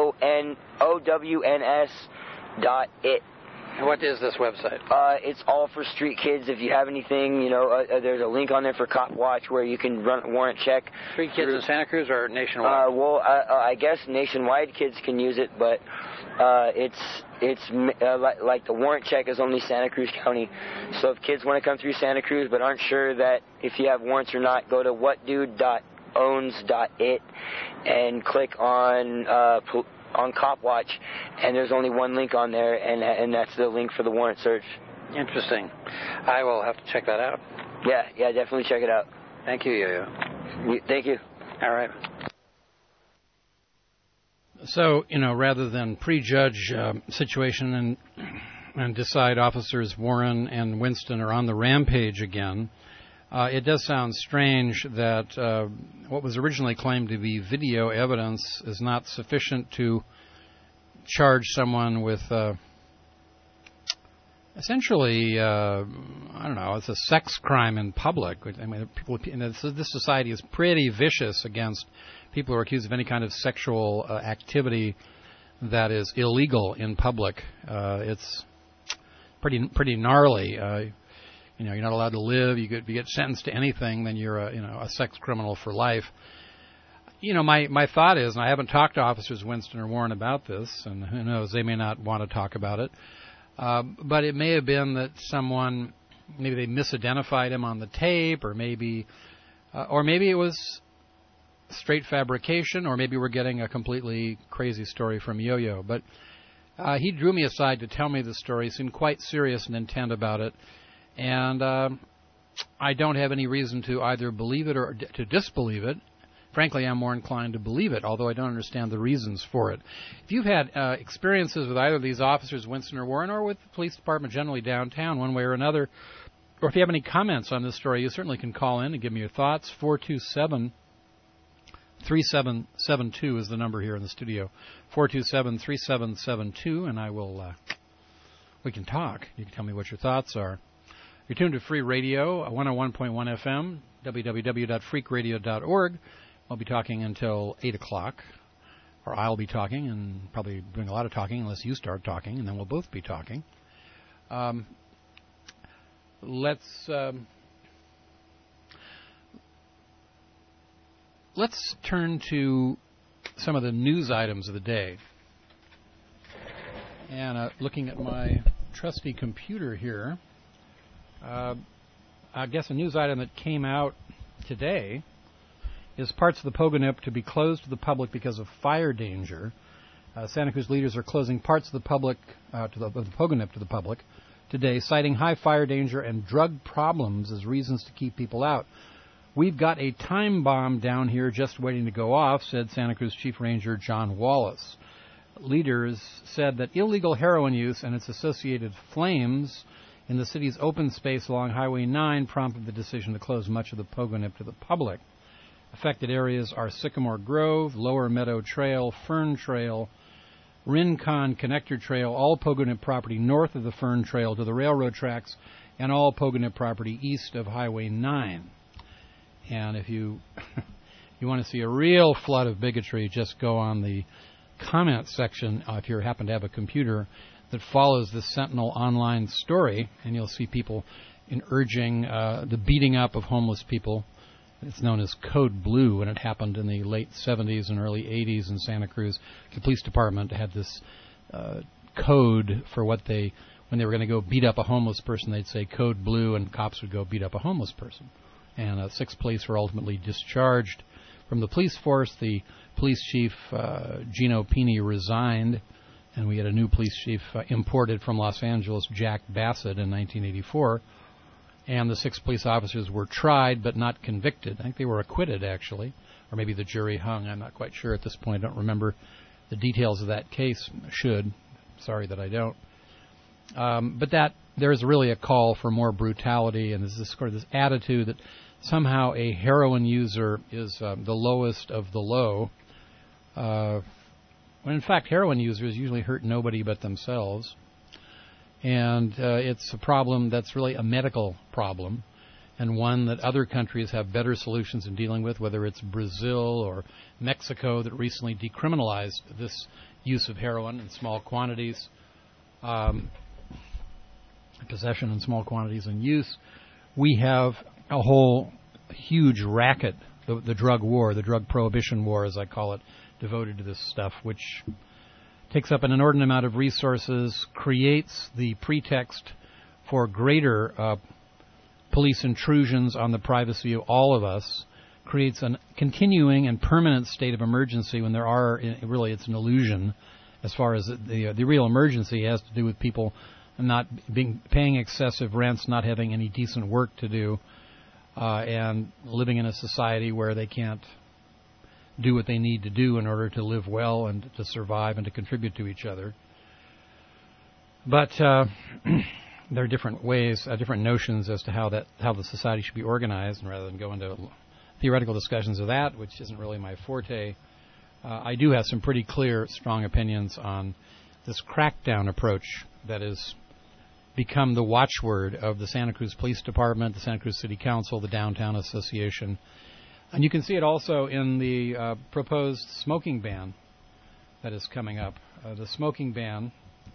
ONOWNS.it. What is this website? It's all for street kids. If you have anything, there's a link on there for Cop Watch where you can run a warrant check. Street kids in Santa Cruz or nationwide? I guess nationwide kids can use it, but it's like the warrant check is only Santa Cruz County. So if kids want to come through Santa Cruz but aren't sure that if you have warrants or not, go to whatdude.owns.it and click on Cop Watch, and there's only one link on there, and that's the link for the warrant search. Interesting. I will have to check that out. Yeah, definitely check it out. Thank you, Yo-Yo. Thank you. All right. So, rather than prejudge situation and decide officers Warren and Winston are on the rampage again, it does sound strange that what was originally claimed to be video evidence is not sufficient to charge someone with essentially, it's a sex crime in public. I mean, this society is pretty vicious against people who are accused of any kind of sexual activity that is illegal in public. It's pretty gnarly. You're not allowed to live. You get sentenced to anything, then you're a sex criminal for life. My thought is, and I haven't talked to Officers Winston or Warren about this, and who knows, they may not want to talk about it. But it may have been that someone, maybe they misidentified him on the tape, or maybe it was straight fabrication, or maybe we're getting a completely crazy story from Yo-Yo. But he drew me aside to tell me the story. He seemed quite serious and intent about it. And I don't have any reason to either believe it or to disbelieve it. Frankly, I'm more inclined to believe it, although I don't understand the reasons for it. If you've had experiences with either of these officers, Winston or Warren, or with the police department generally downtown one way or another, or if you have any comments on this story, you certainly can call in and give me your thoughts. 427-3772 is the number here in the studio. 427-3772, and we can talk. You can tell me what your thoughts are. You're tuned to Free Radio, 101.1 FM, www.freakradio.org. I'll be talking until 8 o'clock, or I'll be talking and probably doing a lot of talking unless you start talking, and then we'll both be talking. Let's turn to some of the news items of the day. And looking at my trusty computer here, I guess a news item that came out today is parts of the Pogonip to be closed to the public because of fire danger. Santa Cruz leaders are closing parts of the public of the Pogonip to the public today, citing high fire danger and drug problems as reasons to keep people out. We've got a time bomb down here just waiting to go off, said Santa Cruz Chief Ranger John Wallace. Leaders said that illegal heroin use and its associated flames in the city's open space along Highway 9 prompted the decision to close much of the Pogonip to the public. Affected areas are Sycamore Grove, Lower Meadow Trail, Fern Trail, Rincon Connector Trail, all Pogonip property north of the Fern Trail to the railroad tracks, and all Pogonip property east of Highway 9. And if you want to see a real flood of bigotry, just go on the comment section if you happen to have a computer that follows the Sentinel online story, and you'll see people urging the beating up of homeless people. It's known as Code Blue, and it happened in the late 70s and early 80s in Santa Cruz. The police department had this code for when they were going to go beat up a homeless person, they'd say Code Blue, and cops would go beat up a homeless person. And 6 police were ultimately discharged from the police force. The police chief, Gino Pini, resigned, and we had a new police chief imported from Los Angeles, Jack Bassett, in 1984. And the 6 police officers were tried but not convicted. I think they were acquitted, actually. Or maybe the jury hung. I'm not quite sure at this point. I don't remember the details of that case. I should. Sorry that I don't. But there is really a call for more brutality, and there's this attitude that somehow a heroin user is the lowest of the low. When in fact, heroin users usually hurt nobody but themselves. And it's a problem that's really a medical problem, and one that other countries have better solutions in dealing with, whether it's Brazil or Mexico that recently decriminalized this use of heroin in small quantities, possession in small quantities and use. We have a whole huge racket, the drug war, the drug prohibition war, as I call it, devoted to this stuff, which takes up an inordinate amount of resources, creates the pretext for greater police intrusions on the privacy of all of us, creates a continuing and permanent state of emergency when there are, really it's an illusion as far as the real emergency has to do with people not paying excessive rents, not having any decent work to do, and living in a society where they can't do what they need to do in order to live well and to survive and to contribute to each other. But there are different ways, different notions as to how the society should be organized, and rather than go into theoretical discussions of that, which isn't really my forte, I do have some pretty clear, strong opinions on this crackdown approach that has become the watchword of the Santa Cruz Police Department, the Santa Cruz City Council, the Downtown Association. And you can see it also in the proposed smoking ban that is coming up. The smoking ban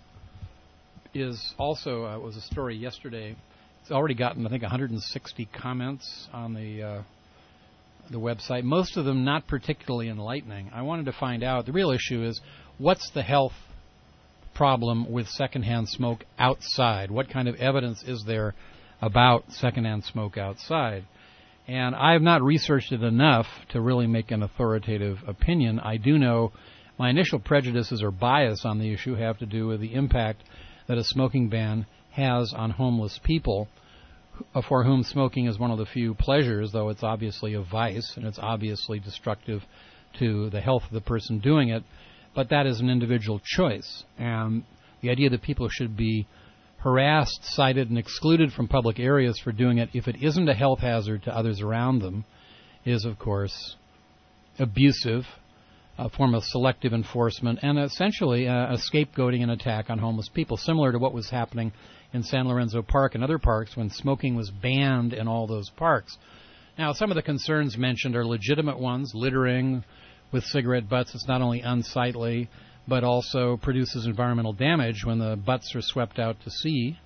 is also was a story yesterday. It's already gotten, I think, 160 comments on the website, most of them not particularly enlightening. I wanted to find out, the real issue is, what's the health problem with secondhand smoke outside? What kind of evidence is there about secondhand smoke outside? And I have not researched it enough to really make an authoritative opinion. I do know my initial prejudices or bias on the issue have to do with the impact that a smoking ban has on homeless people, for whom smoking is one of the few pleasures, though it's obviously a vice and it's obviously destructive to the health of the person doing it. But that is an individual choice. And the idea that people should be harassed, cited, and excluded from public areas for doing it if it isn't a health hazard to others around them is, of course, abusive, a form of selective enforcement, and essentially a scapegoating and attack on homeless people, similar to what was happening in San Lorenzo Park and other parks when smoking was banned in all those parks. Now, some of the concerns mentioned are legitimate ones. Littering with cigarette butts is not only unsightly, but also produces environmental damage when the butts are swept out to sea.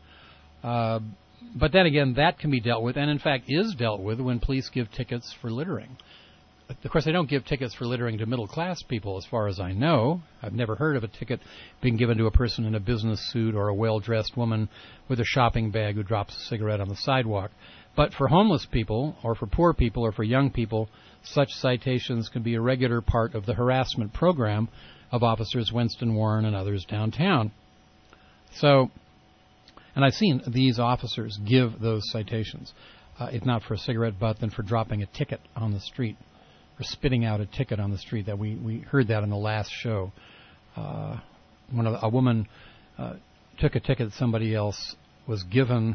But then again, that can be dealt with, and in fact is dealt with, when police give tickets for littering. Of course, they don't give tickets for littering to middle-class people, as far as I know. I've never heard of a ticket being given to a person in a business suit or a well-dressed woman with a shopping bag who drops a cigarette on the sidewalk. But for homeless people, or for poor people, or for young people, such citations can be a regular part of the harassment program of Officers Winston Warren and others downtown. So, and I've seen these officers give those citations, if not for a cigarette butt, then for dropping a ticket on the street, or spitting out a ticket on the street. That we heard that in the last show. A woman took a ticket that somebody else was given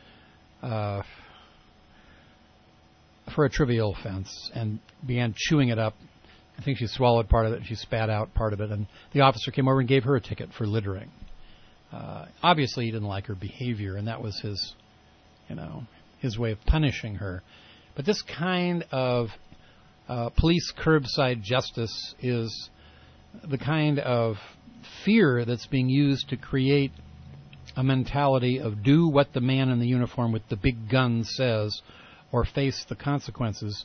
for a trivial offense and began chewing it up. I think she swallowed part of it and she spat out part of it, and the officer came over and gave her a ticket for littering. Obviously he didn't like her behavior, and that was his way of punishing her. But this kind of police curbside justice is the kind of fear that's being used to create a mentality of do what the man in the uniform with the big gun says or face the consequences.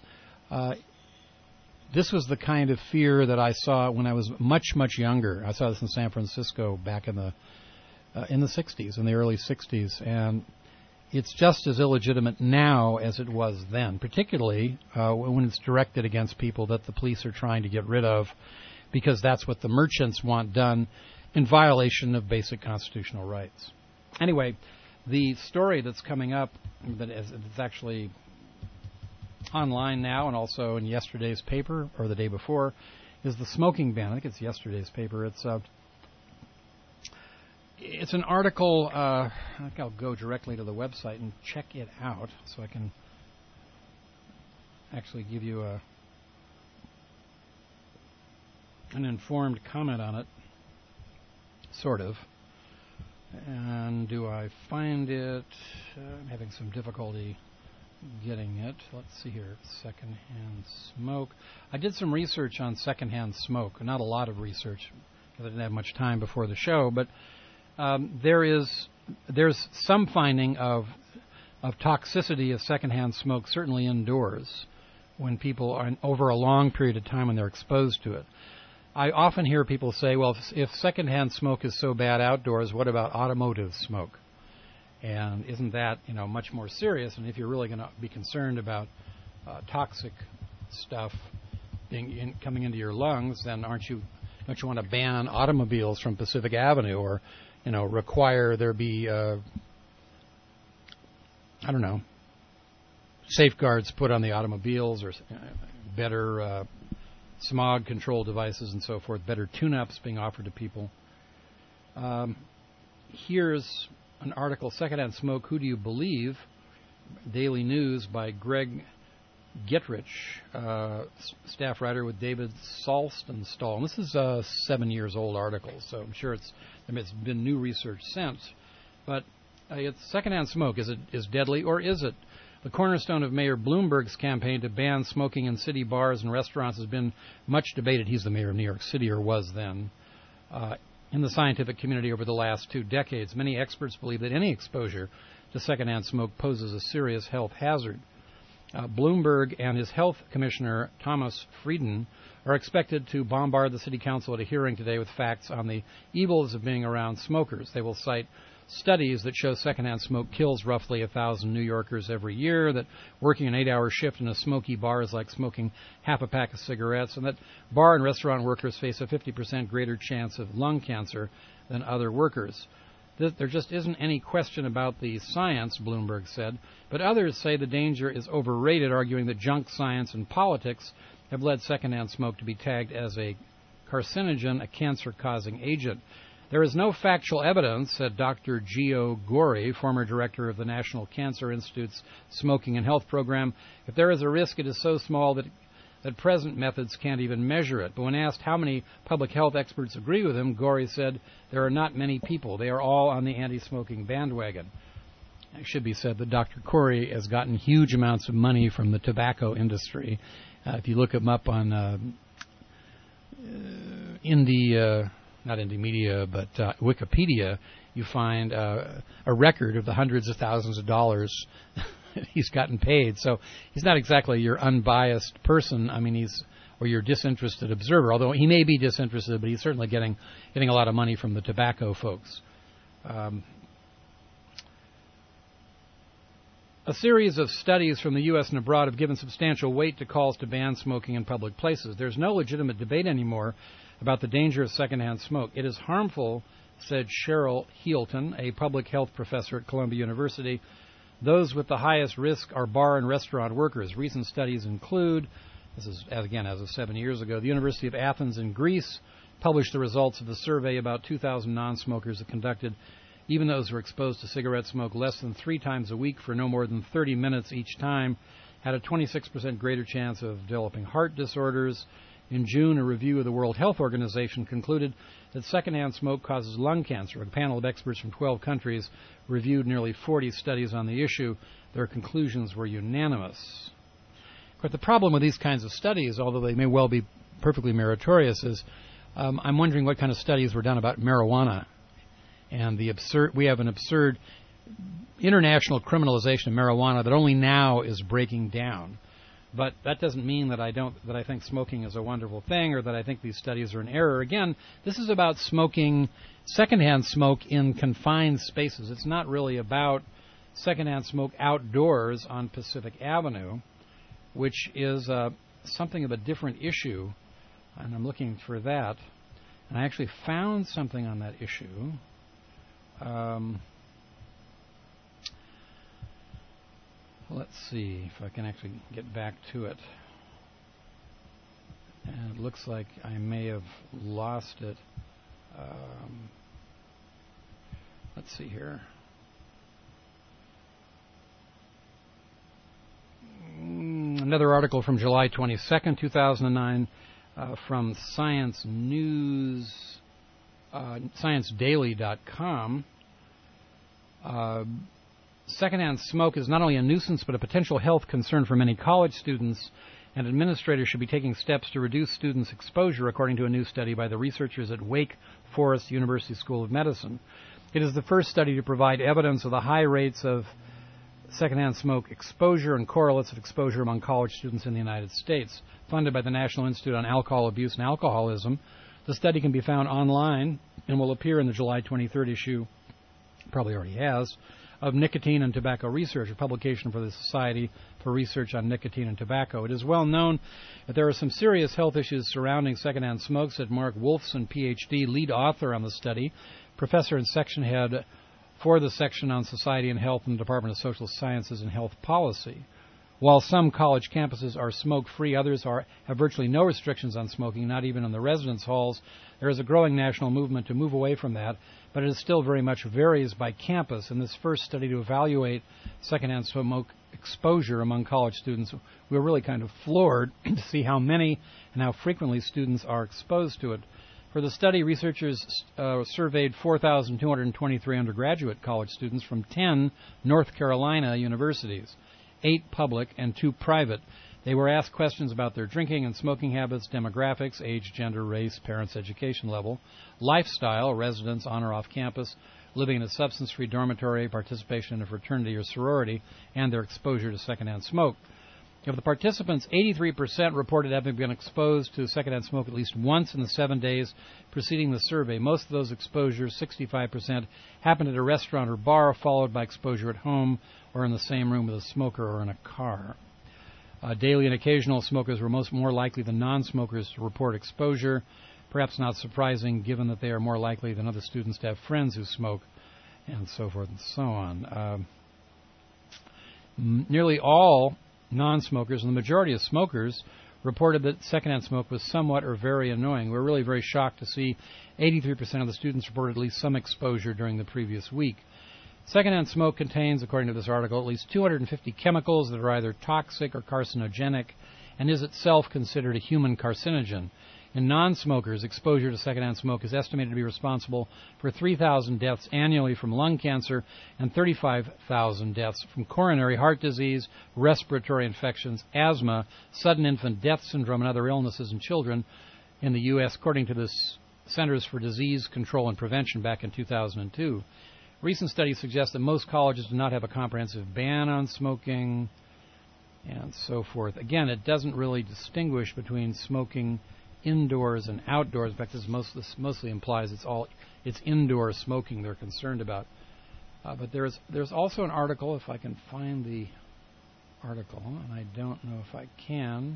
This was the kind of fear that I saw when I was much, much younger. I saw this in San Francisco back in the 60s, in the early 60s, and it's just as illegitimate now as it was then, particularly when it's directed against people that the police are trying to get rid of, because that's what the merchants want done in violation of basic constitutional rights. Anyway, the story that's coming up, that it's actually online now and also in yesterday's paper, or the day before, is the smoking ban. I think it's yesterday's paper. It's an article. I think I'll go directly to the website and check it out so I can actually give you an informed comment on it, sort of. And do I find it? I'm having some difficulty getting it. Let's see here. Secondhand smoke. I did some research on secondhand smoke. Not a lot of research because I didn't have much time before the show, but there's some finding of toxicity of secondhand smoke, certainly indoors, when people are over a long period of time when they're exposed to it. I often hear people say, well, if secondhand smoke is so bad outdoors, what about automotive smoke? And isn't that, much more serious? And if you're really going to be concerned about toxic stuff coming into your lungs, then don't you want to ban automobiles from Pacific Avenue, or require there be safeguards put on the automobiles, or better smog control devices and so forth, better tune-ups being offered to people. Here's an article, Secondhand Smoke, Who Do You Believe? Daily News by Greg Gittrich, staff writer with David Saltonstall. And this is a 7 years old article, so I'm sure it's been new research since. But it's secondhand smoke. Is deadly, or is it? The cornerstone of Mayor Bloomberg's campaign to ban smoking in city bars and restaurants has been much debated. He's the mayor of New York City, or was then. in the scientific community over the last 2 decades. Many experts believe that any exposure to secondhand smoke poses a serious health hazard. Bloomberg and his health commissioner, Thomas Frieden, are expected to bombard the city council at a hearing today with facts on the evils of being around smokers. They will cite studies that show secondhand smoke kills roughly 1,000 New Yorkers every year, that working an 8-hour shift in a smoky bar is like smoking half a pack of cigarettes, and that bar and restaurant workers face a 50% greater chance of lung cancer than other workers. There just isn't any question about the science, Bloomberg said, but others say the danger is overrated, arguing that junk science and politics have led secondhand smoke to be tagged as a carcinogen, a cancer-causing agent. There is no factual evidence, said Dr. Gio Gori, former director of the National Cancer Institute's Smoking and Health Program. If there is a risk, it is so small that present methods can't even measure it. But when asked how many public health experts agree with him, Gori said there are not many people. They are all on the anti-smoking bandwagon. It should be said that Dr. Gori has gotten huge amounts of money from the tobacco industry. If you look him up on not Indie Media, but Wikipedia, you find a record of the hundreds of thousands of dollars he's gotten paid. So he's not exactly your unbiased person. I mean, or your disinterested observer, although he may be disinterested, but he's certainly getting a lot of money from the tobacco folks. A series of studies from the U.S. and abroad have given substantial weight to calls to ban smoking in public places. There's no legitimate debate anymore about the danger of secondhand smoke. It is harmful, said Cheryl Healton, a public health professor at Columbia University. Those with the highest risk are bar and restaurant workers. Recent studies include, this is, again, as of 7 years ago, the University of Athens in Greece published the results of the survey about 2,000 non-smokers it conducted. Even those who were exposed to cigarette smoke less than 3 times a week for no more than 30 minutes each time had a 26% greater chance of developing heart disorders. In June, a review of the World Health Organization concluded that secondhand smoke causes lung cancer. A panel of experts from 12 countries reviewed nearly 40 studies on the issue. Their conclusions were unanimous. But the problem with these kinds of studies, although they may well be perfectly meritorious, is I'm wondering what kind of studies were done about marijuana. And we have an absurd international criminalization of marijuana that only now is breaking down. But that doesn't mean that I think smoking is a wonderful thing or that I think these studies are in error. Again, this is about smoking, secondhand smoke in confined spaces. It's not really about secondhand smoke outdoors on Pacific Avenue, which is something of a different issue, and I'm looking for that. And I actually found something on that issue. Let's see if I can actually get back to it. And it looks like I may have lost it. Let's see here. Another article from July 22nd, 2009, from Science News, ScienceDaily.com. Secondhand smoke is not only a nuisance but a potential health concern for many college students, and administrators should be taking steps to reduce students' exposure, according to a new study by the researchers at Wake Forest University School of Medicine. It is the first study to provide evidence of the high rates of secondhand smoke exposure and correlates of exposure among college students in the United States. Funded by the National Institute on Alcohol Abuse and Alcoholism, the study can be found online and will appear in the July 23rd issue, probably already has, of Nicotine and Tobacco Research, a publication for the Society for Research on Nicotine and Tobacco. It is well known that there are some serious health issues surrounding secondhand smoke, said Mark Wolfson, Ph.D., lead author on the study, professor and section head for the section on Society and Health in the Department of Social Sciences and Health Policy. While some college campuses are smoke-free, others have virtually no restrictions on smoking, not even in the residence halls. There is a growing national movement to move away from that, but it still very much varies by campus. In this first study to evaluate secondhand smoke exposure among college students, we were really kind of floored to see how many and how frequently students are exposed to it. For the study, researchers surveyed 4,223 undergraduate college students from 10 North Carolina universities, 8 public and 2 private. They were asked questions about their drinking and smoking habits, demographics, age, gender, race, parents' education level, lifestyle, residence on or off campus, living in a substance-free dormitory, participation in a fraternity or sorority, and their exposure to secondhand smoke. Of the participants, 83% reported having been exposed to secondhand smoke at least once in the 7 days preceding the survey. Most of those exposures, 65%, happened at a restaurant or bar, followed by exposure at home or in the same room with a smoker or in a car. Daily and occasional smokers were more likely than non-smokers to report exposure, perhaps not surprising given that they are more likely than other students to have friends who smoke, and so forth and so on. Nearly all non-smokers and the majority of smokers reported that secondhand smoke was somewhat or very annoying. We're really very shocked to see 83% of the students reported at least some exposure during the previous week. Secondhand smoke contains, according to this article, at least 250 chemicals that are either toxic or carcinogenic and is itself considered a human carcinogen. In non-smokers, exposure to secondhand smoke is estimated to be responsible for 3,000 deaths annually from lung cancer and 35,000 deaths from coronary heart disease, respiratory infections, asthma, sudden infant death syndrome, and other illnesses in children in the U.S., according to the Centers for Disease Control and Prevention back in 2002. Recent studies suggest that most colleges do not have a comprehensive ban on smoking, and so forth. Again, it doesn't really distinguish between smoking indoors and outdoors. In fact, this mostly implies it's indoor smoking they're concerned about. But there's also an article, if I can find the article, and I don't know if I can.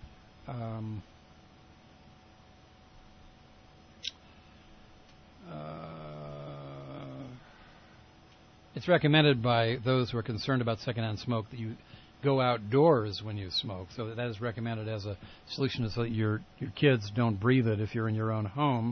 It's recommended by those who are concerned about secondhand smoke that you go outdoors when you smoke. So that is recommended as a solution so that your kids don't breathe it if you're in your own home.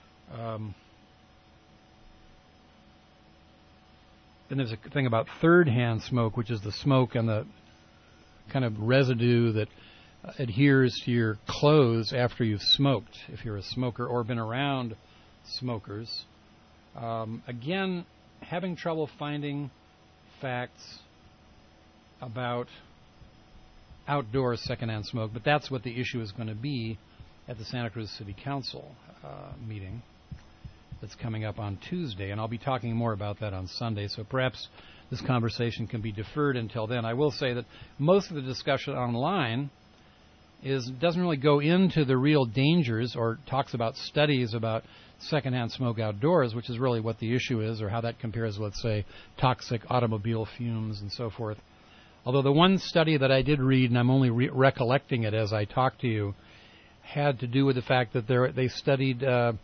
Then there's a thing about third-hand smoke, which is the smoke and the kind of residue that adheres to your clothes after you've smoked, if you're a smoker or been around smokers. Again, having trouble finding facts about outdoor secondhand smoke, but that's what the issue is going to be at the Santa Cruz City Council meeting that's coming up on Tuesday, and I'll be talking more about that on Sunday, so perhaps this conversation can be deferred until then. I will say that most of the discussion online doesn't really go into the real dangers or talks about studies about secondhand smoke outdoors, which is really what the issue is, or how that compares, let's say, toxic automobile fumes and so forth. Although the one study that I did read, and I'm only recollecting it as I talk to you, had to do with the fact that they studied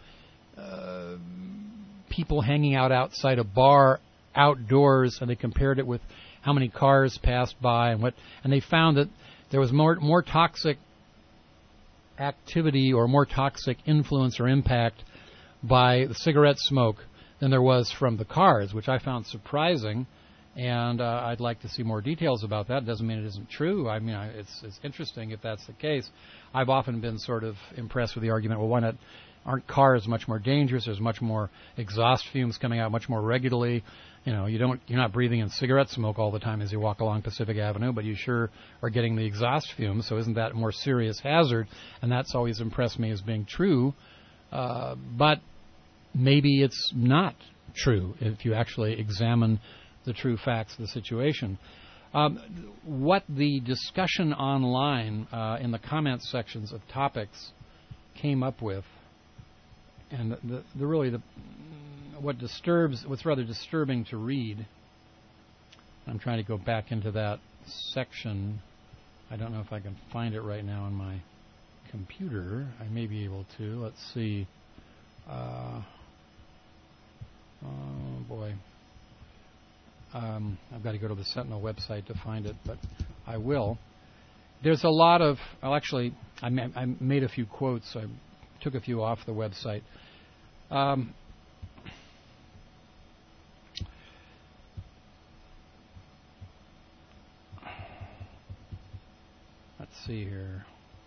people hanging out outside a bar outdoors, and they compared it with how many cars passed by and they found that there was more toxic activity or more toxic influence or impact by the cigarette smoke than there was from the cars, which I found surprising, and I'd like to see more details about that. It doesn't mean it isn't true. I mean, it's interesting if that's the case. I've often been sort of impressed with the argument, well, why not? Aren't cars much more dangerous? There's much more exhaust fumes coming out much more regularly. You know, you're not breathing in cigarette smoke all the time as you walk along Pacific Avenue, but you sure are getting the exhaust fumes, so isn't that a more serious hazard? And that's always impressed me as being true. But maybe it's not true if you actually examine the true facts of the situation. What the discussion online in the comments sections of topics came up with, and what's rather disturbing to read, I'm trying to go back into that section. I don't know if I can find it right now on my computer. I may be able to. Let's see. Oh boy. I've got to go to the Sentinel website to find it, but I will. There's a lot of... Well, actually, I made a few quotes. I took a few off the website. Let's see here.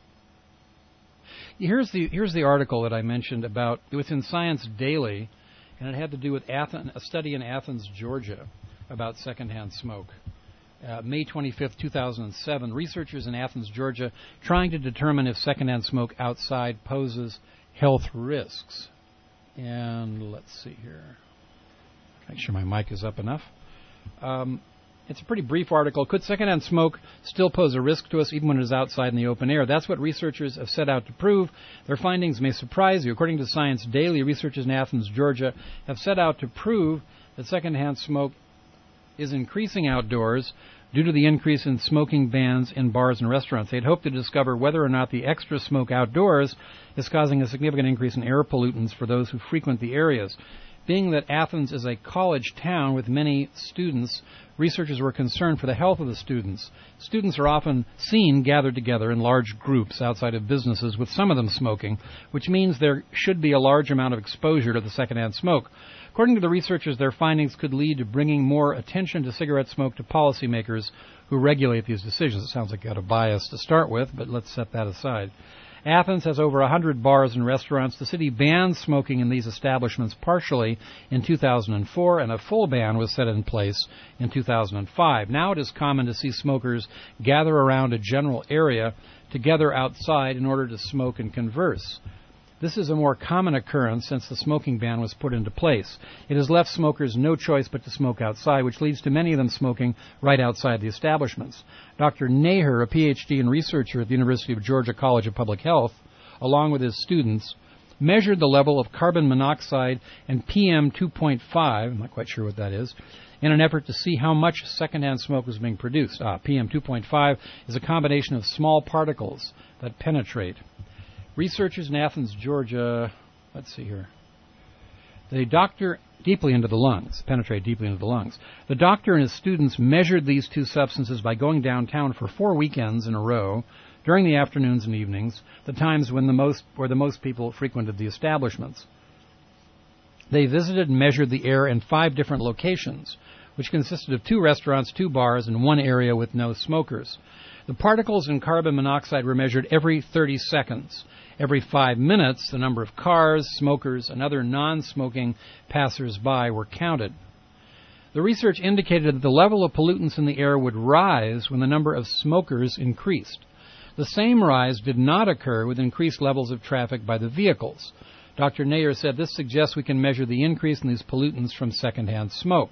Here's the article that I mentioned about. It was in Science Daily, and it had to do with a study in Athens, Georgia, about secondhand smoke. May 25th, 2007. Researchers in Athens, Georgia, trying to determine if secondhand smoke outside poses health risks. And let's see here. Make sure my mic is up enough. It's a pretty brief article. Could secondhand smoke still pose a risk to us even when it is outside in the open air? That's what researchers have set out to prove. Their findings may surprise you. According to Science Daily, researchers in Athens, Georgia, have set out to prove that secondhand smoke is increasing outdoors due to the increase in smoking bans in bars and restaurants. They'd hoped to discover whether or not the extra smoke outdoors is causing a significant increase in air pollutants for those who frequent the areas. Being that Athens is a college town with many students, researchers were concerned for the health of the students. Students are often seen gathered together in large groups outside of businesses, with some of them smoking, which means there should be a large amount of exposure to the secondhand smoke. According to the researchers, their findings could lead to bringing more attention to cigarette smoke to policymakers who regulate these decisions. It sounds like you got a bias to start with, but let's set that aside. Athens has over 100 bars and restaurants. The city banned smoking in these establishments partially in 2004, and a full ban was set in place in 2005. Now it is common to see smokers gather around a general area together outside in order to smoke and converse. This is a more common occurrence since the smoking ban was put into place. It has left smokers no choice but to smoke outside, which leads to many of them smoking right outside the establishments. Dr. Naher, a Ph.D. and researcher at the University of Georgia College of Public Health, along with his students, measured the level of carbon monoxide and PM 2.5, I'm not quite sure what that is, in an effort to see how much secondhand smoke was being produced. PM 2.5 is a combination of small particles that penetrate. Researchers in Athens, Georgia, let's see here. They doctor deeply into the lungs, penetrate deeply into the lungs. The doctor and his students measured these two substances by going downtown for 4 weekends in a row during the afternoons and evenings, the times when the most people frequented the establishments. They visited and measured the air in 5 different locations, which consisted of 2 restaurants, 2 bars, and 1 area with no smokers. The particles in carbon monoxide were measured every 30 seconds. Every 5 minutes, the number of cars, smokers, and other non-smoking passers-by were counted. The research indicated that the level of pollutants in the air would rise when the number of smokers increased. The same rise did not occur with increased levels of traffic by the vehicles. Dr. Nayer said this suggests we can measure the increase in these pollutants from secondhand smoke.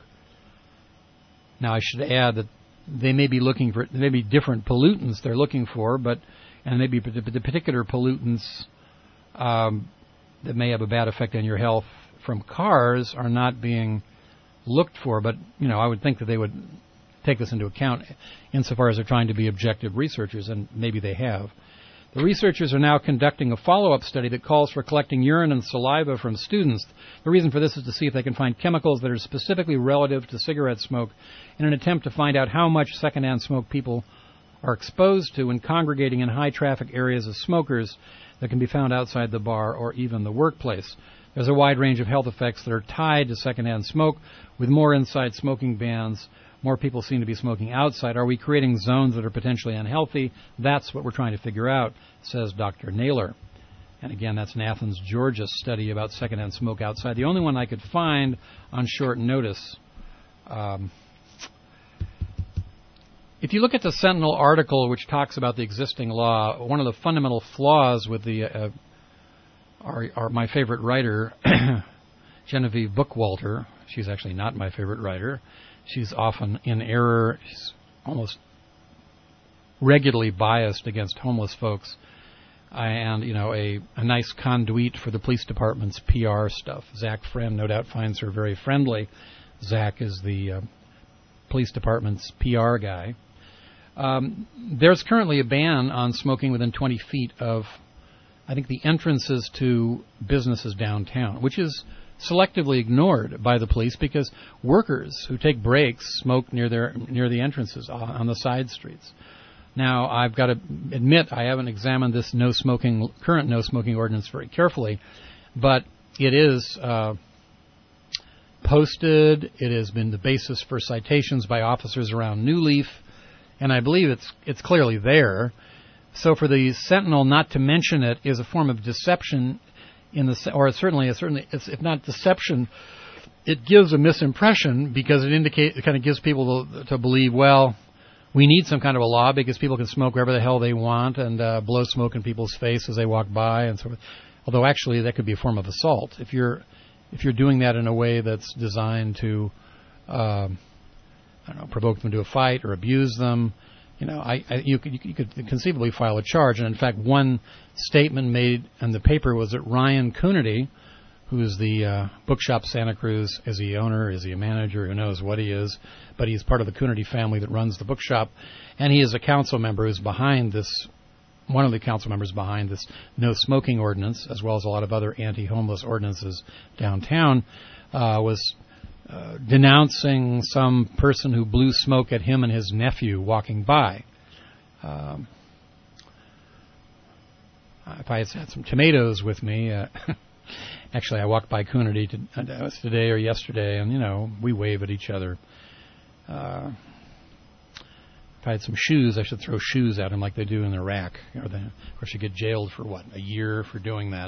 Now, I should add that they may be looking for, there may be different pollutants they're looking for, and maybe the particular pollutants that may have a bad effect on your health from cars are not being looked for. But, I would think that they would take this into account insofar as they're trying to be objective researchers, and maybe they have. The researchers are now conducting a follow-up study that calls for collecting urine and saliva from students. The reason for this is to see if they can find chemicals that are specifically relative to cigarette smoke in an attempt to find out how much secondhand smoke people are exposed to when congregating in high-traffic areas of smokers that can be found outside the bar or even the workplace. There's a wide range of health effects that are tied to secondhand smoke. With more inside smoking bans, more people seem to be smoking outside. Are we creating zones that are potentially unhealthy? That's what we're trying to figure out, says Dr. Naylor. And again, that's an Athens, Georgia study about secondhand smoke outside. The only one I could find on short notice. If you look at the Sentinel article, which talks about the existing law, one of the fundamental flaws with my favorite writer, Genevieve Bookwalter, she's actually not my favorite writer. She's often in error. She's almost regularly biased against homeless folks, and a nice conduit for the police department's PR stuff. Zach Friend, no doubt, finds her very friendly. Zach is the police department's PR guy. There's currently a ban on smoking within 20 feet of, I think, the entrances to businesses downtown, which is selectively ignored by the police because workers who take breaks smoke near the entrances on the side streets. Now, I've got to admit I haven't examined this current no smoking ordinance very carefully, but it is posted. It has been the basis for citations by officers around New Leaf, and I believe it's clearly there. So for the Sentinel not to mention it is a form of deception. If not deception, it gives a misimpression because it kind of gives people to believe, well, we need some kind of a law because people can smoke wherever the hell they want and blow smoke in people's face as they walk by and so forth. Although actually that could be a form of assault if you're doing that in a way that's designed to provoke them to a fight or abuse them. You could conceivably file a charge. And in fact, one statement made in the paper was that Ryan Coonerty, who is the Bookshop Santa Cruz, is he owner, is he a manager, who knows what he is, but he's part of the Coonerty family that runs the bookshop, and he is a council member who's behind this, one of the council members behind this no smoking ordinance, as well as a lot of other anti-homeless ordinances downtown, was denouncing some person who blew smoke at him and his nephew walking by. If I had some tomatoes with me, actually I walked by Coonerty today or yesterday, and we wave at each other. If I had some shoes, I should throw shoes at him like they do in Iraq. Of course, you get jailed for a year for doing that.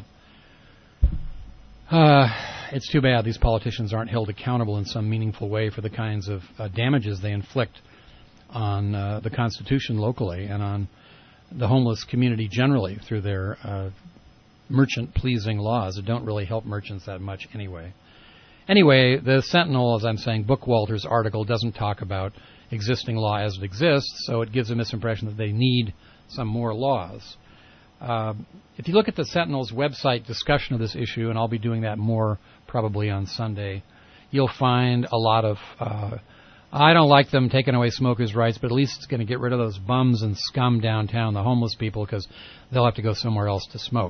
It's too bad these politicians aren't held accountable in some meaningful way for the kinds of damages they inflict on the Constitution locally and on the homeless community generally through their merchant-pleasing laws that don't really help merchants that much anyway. Anyway, the Sentinel, as I'm saying, Bookwalter's article doesn't talk about existing law as it exists, so it gives a misimpression that they need some more laws. If you look at the Sentinel's website discussion of this issue, and I'll be doing that more probably on Sunday, you'll find a lot of, I don't like them taking away smokers' rights, but at least it's going to get rid of those bums and scum downtown, the homeless people, because they'll have to go somewhere else to smoke.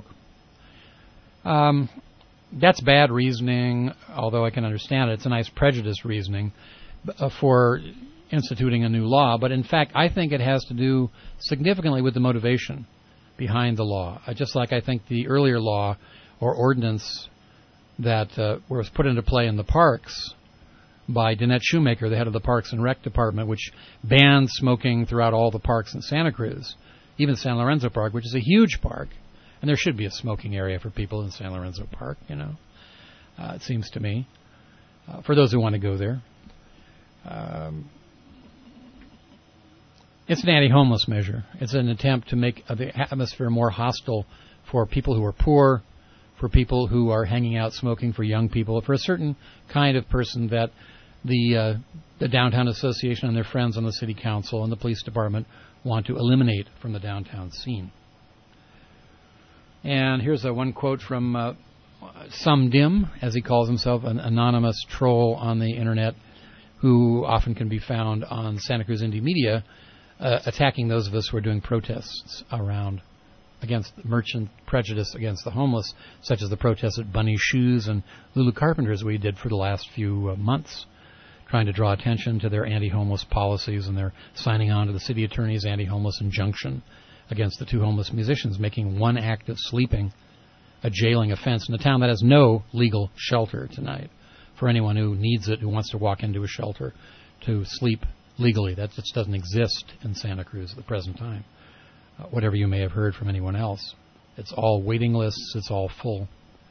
That's bad reasoning, although I can understand it. It's a nice prejudice reasoning for instituting a new law, but in fact I think it has to do significantly with the motivation behind the law. Just like I think the earlier law or ordinance that was put into play in the parks by Danette Shoemaker, the head of the Parks and Rec Department, which banned smoking throughout all the parks in Santa Cruz, even San Lorenzo Park, which is a huge park. And there should be a smoking area for people in San Lorenzo Park, it seems to me, for those who want to go there. It's an anti-homeless measure. It's an attempt to make the atmosphere more hostile for people who are poor, for people who are hanging out smoking, for young people, for a certain kind of person that the Downtown Association and their friends on the City Council and the Police Department want to eliminate from the downtown scene. And here's one quote from Some Dim, as he calls himself, an anonymous troll on the Internet who often can be found on Santa Cruz Indie Media, attacking those of us who are doing protests around against merchant prejudice against the homeless, such as the protests at Bunny Shoes and Lulu Carpenter's we did for the last few months, trying to draw attention to their anti-homeless policies and their signing on to the city attorney's anti-homeless injunction against the two homeless musicians, making one act of sleeping a jailing offense in a town that has no legal shelter tonight for anyone who needs it, who wants to walk into a shelter to sleep legally. That just doesn't exist in Santa Cruz at the present time, whatever you may have heard from anyone else. It's all waiting lists. It's all full.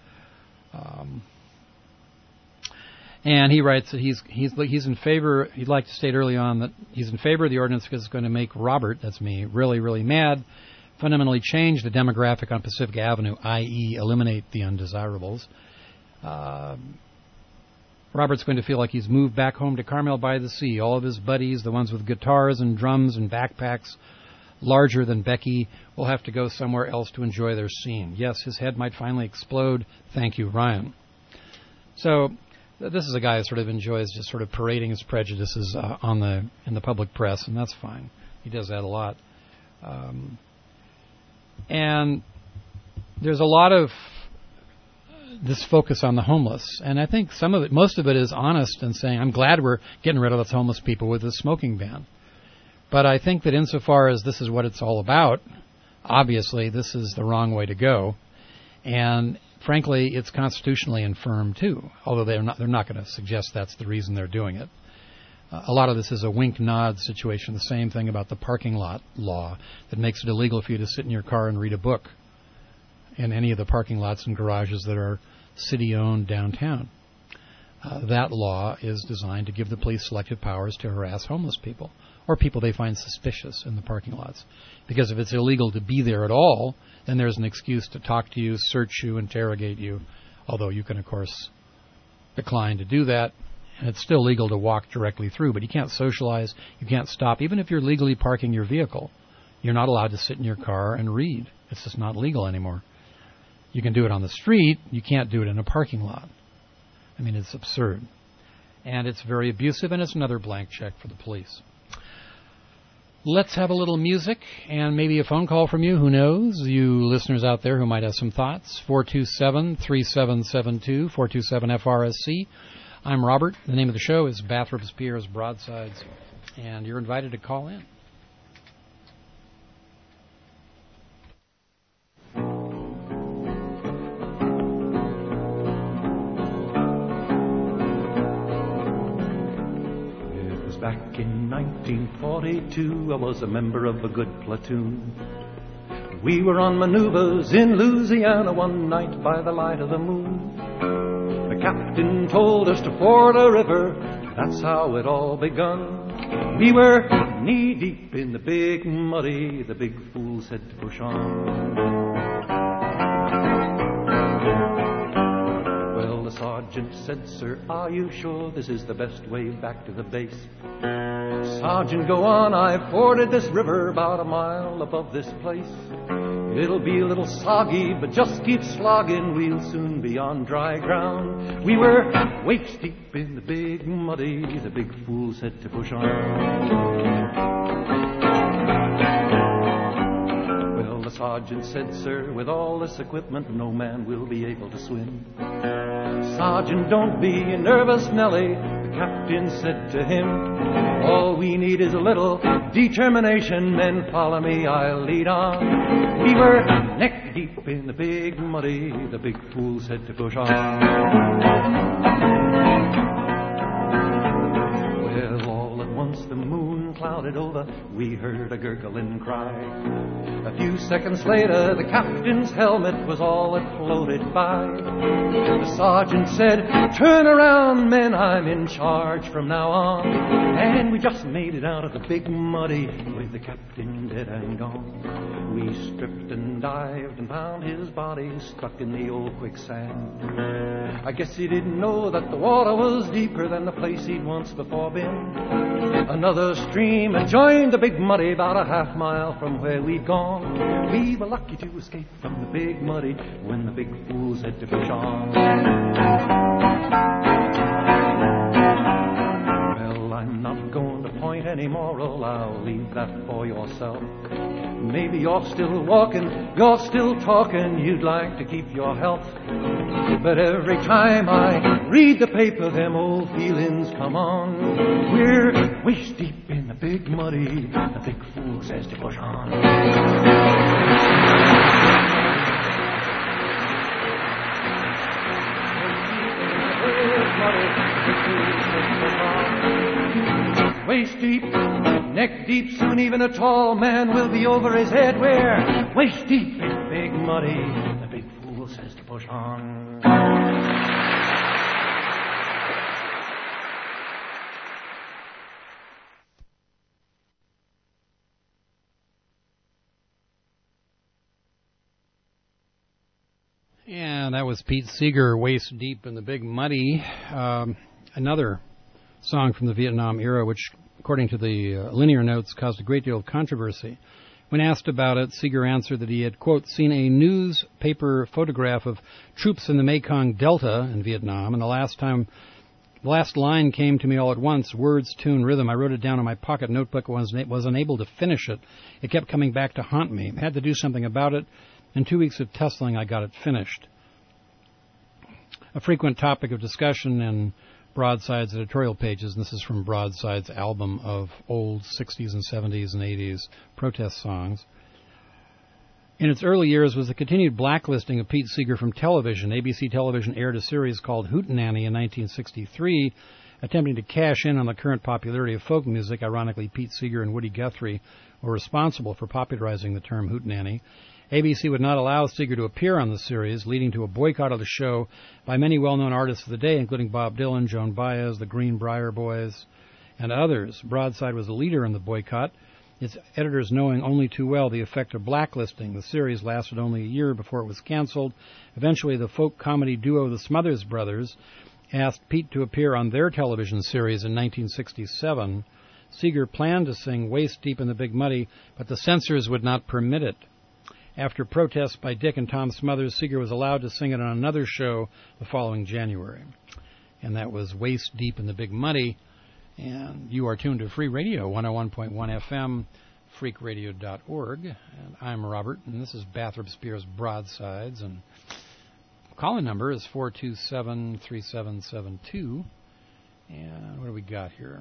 And he writes that he's in favor. He'd like to state early on that he's in favor of the ordinance because it's going to make Robert, that's me, really, really mad, fundamentally change the demographic on Pacific Avenue, i.e. eliminate the undesirables. Robert's going to feel like he's moved back home to Carmel by the Sea. All of his buddies, the ones with guitars and drums and backpacks larger than Becky, will have to go somewhere else to enjoy their scene. Yes, his head might finally explode. Thank you, Ryan. So this is a guy who sort of enjoys just sort of parading his prejudices in the public press, and that's fine. He does that a lot. And there's a lot of this focus on the homeless, and I think most of it is honest and saying, I'm glad we're getting rid of those homeless people with this smoking ban. But I think that insofar as this is what it's all about, obviously this is the wrong way to go. And frankly, it's constitutionally infirm too, although they're not going to suggest that's the reason they're doing it. A lot of this is a wink-nod situation, the same thing about the parking lot law that makes it illegal for you to sit in your car and read a book in any of the parking lots and garages that are city-owned downtown. That law is designed to give the police selective powers to harass homeless people or people they find suspicious in the parking lots. Because if it's illegal to be there at all, then there's an excuse to talk to you, search you, interrogate you, although you can, of course, decline to do that. And it's still legal to walk directly through, but you can't socialize, you can't stop. Even if you're legally parking your vehicle, you're not allowed to sit in your car and read. It's just not legal anymore. You can do it on the street, you can't do it in a parking lot. I mean, it's absurd. And it's very abusive, and it's another blank check for the police. Let's have a little music and maybe a phone call from you. Who knows? You listeners out there who might have some thoughts. 427-3772, 427-FRSC. I'm Robert. The name of the show is Bathrobe's Pierre's Broadsides, and you're invited to call in. Back in 1942, I was a member of a good platoon. We were on maneuvers in Louisiana one night by the light of the moon. The captain told us to ford a river, that's how it all begun. We were knee-deep in the big muddy, the big fool said to push on. The sergeant said, "Sir, are you sure this is the best way back to the base?" "Sergeant, go on, I've forded this river about a mile above this place. It'll be a little soggy, but just keep slogging, we'll soon be on dry ground." We were waist deep in the big muddy, the big fool said to push on. The sergeant said, "Sir, with all this equipment, no man will be able to swim." "Sergeant, don't be nervous, Nellie," the captain said to him. "All we need is a little determination, then follow me, I'll lead on." We were neck deep in the big muddy, the big fool said to push on. Well, all at once the moon clouded over, we heard a gurgling cry. A few seconds later, the captain's helmet was all that floated by. The sergeant said, "Turn around, men, I'm in charge from now on." And we just made it out of the big muddy with the captain dead and gone. We stripped and dived and found his body stuck in the old quicksand. I guess he didn't know that the water was deeper than the place he'd once before been. Another stream had joined the big muddy about a half mile from where we'd gone. We were lucky to escape from the big muddy when the big fool said to push on. Well, I'm not going to point any moral, I'll leave that for yourself. Maybe you're still walking, you're still talking, you'd like to keep your health. But every time I read the paper, them old feelings come on. We're waist deep in the big muddy, the big fool says to push on. Waist deep, neck deep, soon even a tall man will be over his head. We're waist deep in the big muddy, the big fool says to push on. And that was Pete Seeger, Waist Deep in the Big Muddy. Another song from the Vietnam era, which, according to the liner notes, caused a great deal of controversy. When asked about it, Seeger answered that he had, quote, seen a newspaper photograph of troops in the Mekong Delta in Vietnam, and the last line came to me all at once, words, tune, rhythm. I wrote it down in my pocket notebook, was unable to finish it. It kept coming back to haunt me. I had to do something about it. In 2 weeks of tussling, I got it finished. A frequent topic of discussion in Broadside's editorial pages, and this is from Broadside's album of old 60s and 70s and 80s protest songs. In its early years was the continued blacklisting of Pete Seeger from television. ABC Television aired a series called Hootenanny in 1963, attempting to cash in on the current popularity of folk music. Ironically, Pete Seeger and Woody Guthrie were responsible for popularizing the term Hootenanny. ABC would not allow Seeger to appear on the series, leading to a boycott of the show by many well-known artists of the day, including Bob Dylan, Joan Baez, the Greenbrier Boys, and others. Broadside was a leader in the boycott, its editors knowing only too well the effect of blacklisting. The series lasted only a year before it was canceled. Eventually, the folk comedy duo the Smothers Brothers asked Pete to appear on their television series in 1967. Seeger planned to sing Waist Deep in the Big Muddy, but the censors would not permit it. After protests by Dick and Tom Smothers, Seeger was allowed to sing it on another show the following January. And that was Waist Deep in the Big Muddy. And you are tuned to Free Radio, 101.1 FM, freakradio.org. And I'm Robert, and this is Bathrop Spears Broadsides. And call-in number is 427-3772. And what do we got here?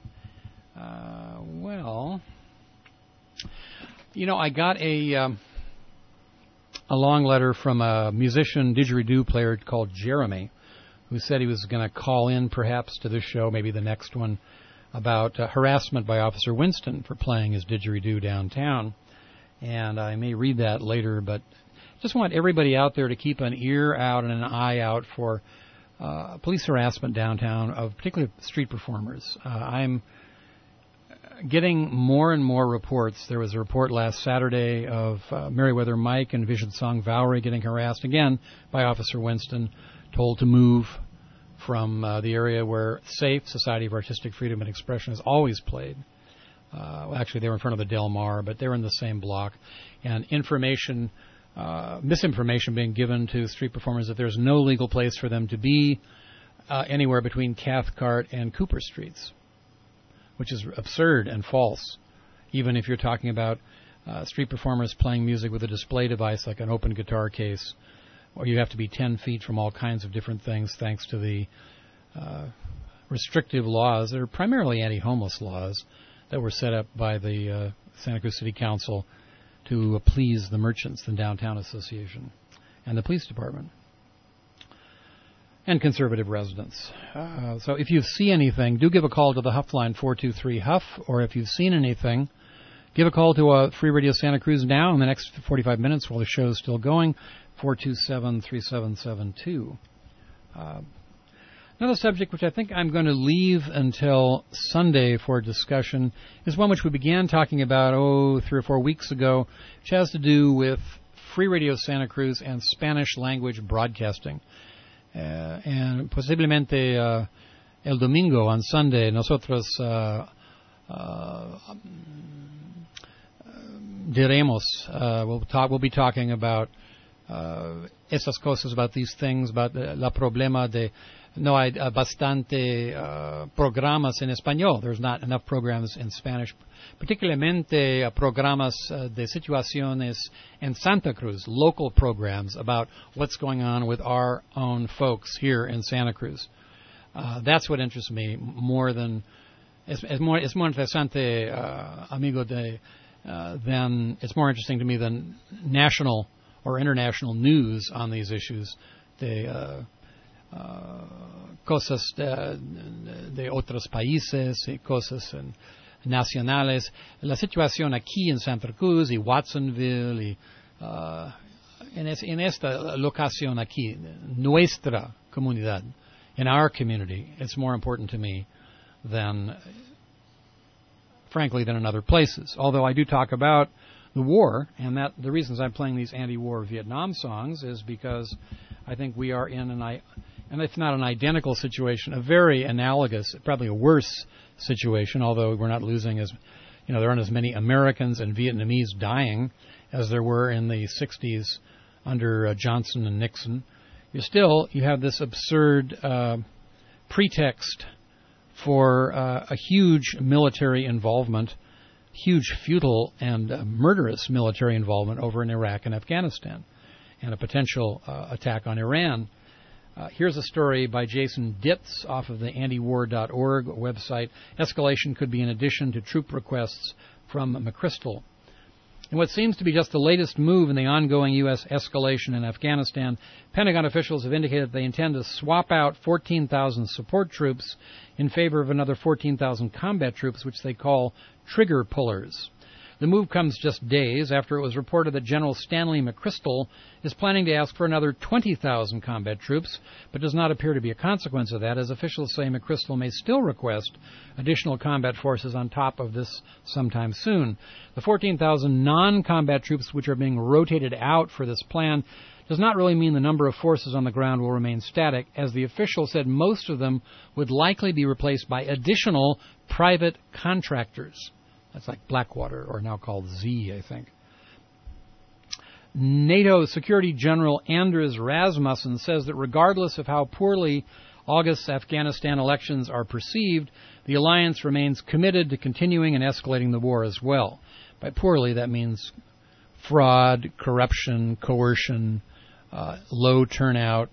I got a long letter from a musician, didgeridoo player called Jeremy, who said he was going to call in perhaps to this show, maybe the next one, about harassment by Officer Winston for playing his didgeridoo downtown. And I may read that later, but just want everybody out there to keep an ear out and an eye out for police harassment downtown of particularly street performers. I'm getting more and more reports. There was a report last Saturday of Merriweather Mike and Vision Song Valerie getting harassed again by Officer Winston, told to move from the area where SAFE, Society of Artistic Freedom and Expression, has always played. Actually, they were in front of the Del Mar, but they were in the same block. And misinformation being given to street performers that there's no legal place for them to be anywhere between Cathcart and Cooper Streets, which is absurd and false, even if you're talking about street performers playing music with a display device like an open guitar case, or you have to be 10 feet from all kinds of different things thanks to the restrictive laws that are primarily anti-homeless laws that were set up by the Santa Cruz City Council to please the merchants, the Downtown Association, and the police department, and conservative residents. So if you see anything, do give a call to the Huff line, 423-HUFF, or if you've seen anything, give a call to Free Radio Santa Cruz now in the next 45 minutes while the show is still going, 427-3772. Another subject which I think I'm going to leave until Sunday for discussion is one which we began talking about, 3 or 4 weeks ago, which has to do with Free Radio Santa Cruz and Spanish language broadcasting. And posiblemente el domingo, on Sunday, nosotros diremos, we'll be talking about esas cosas, about these things, about la problema de no hay bastante programas en español. There's not enough programs in Spanish, particularmente programas de situaciones en Santa Cruz, local programs about what's going on with our own folks here in Santa Cruz. That's what interests me more than es more interesante, amigo, than it's more interesting to me than national or international news on these issues. Cosas de otros países y cosas nacionales. La situación aquí en Santa Cruz y Watsonville y en esta locación aquí, nuestra comunidad, in our community, it's more important to me than, frankly, than in other places. Although I do talk about the war, and that the reasons I'm playing these anti-war Vietnam songs is because I think we are in and if not an identical situation, a very analogous, probably a worse situation, although we're not losing as, there aren't as many Americans and Vietnamese dying as there were in the 60s under Johnson and Nixon. You have this absurd pretext for a huge military involvement, huge futile and murderous military involvement over in Iraq and Afghanistan, and a potential attack on Iran. Here's a story by Jason Ditz off of the antiwar.org website. Escalation could be in addition to troop requests from McChrystal. In what seems to be just the latest move in the ongoing U.S. escalation in Afghanistan, Pentagon officials have indicated they intend to swap out 14,000 support troops in favor of another 14,000 combat troops, which they call trigger pullers. The move comes just days after it was reported that General Stanley McChrystal is planning to ask for another 20,000 combat troops, but does not appear to be a consequence of that, as officials say McChrystal may still request additional combat forces on top of this sometime soon. The 14,000 non-combat troops which are being rotated out for this plan does not really mean the number of forces on the ground will remain static, as the official said most of them would likely be replaced by additional private contractors. That's like Blackwater, or now called Z, I think. NATO Security General Anders Rasmussen says that regardless of how poorly August's Afghanistan elections are perceived, the alliance remains committed to continuing and escalating the war as well. By poorly, that means fraud, corruption, coercion, low turnout,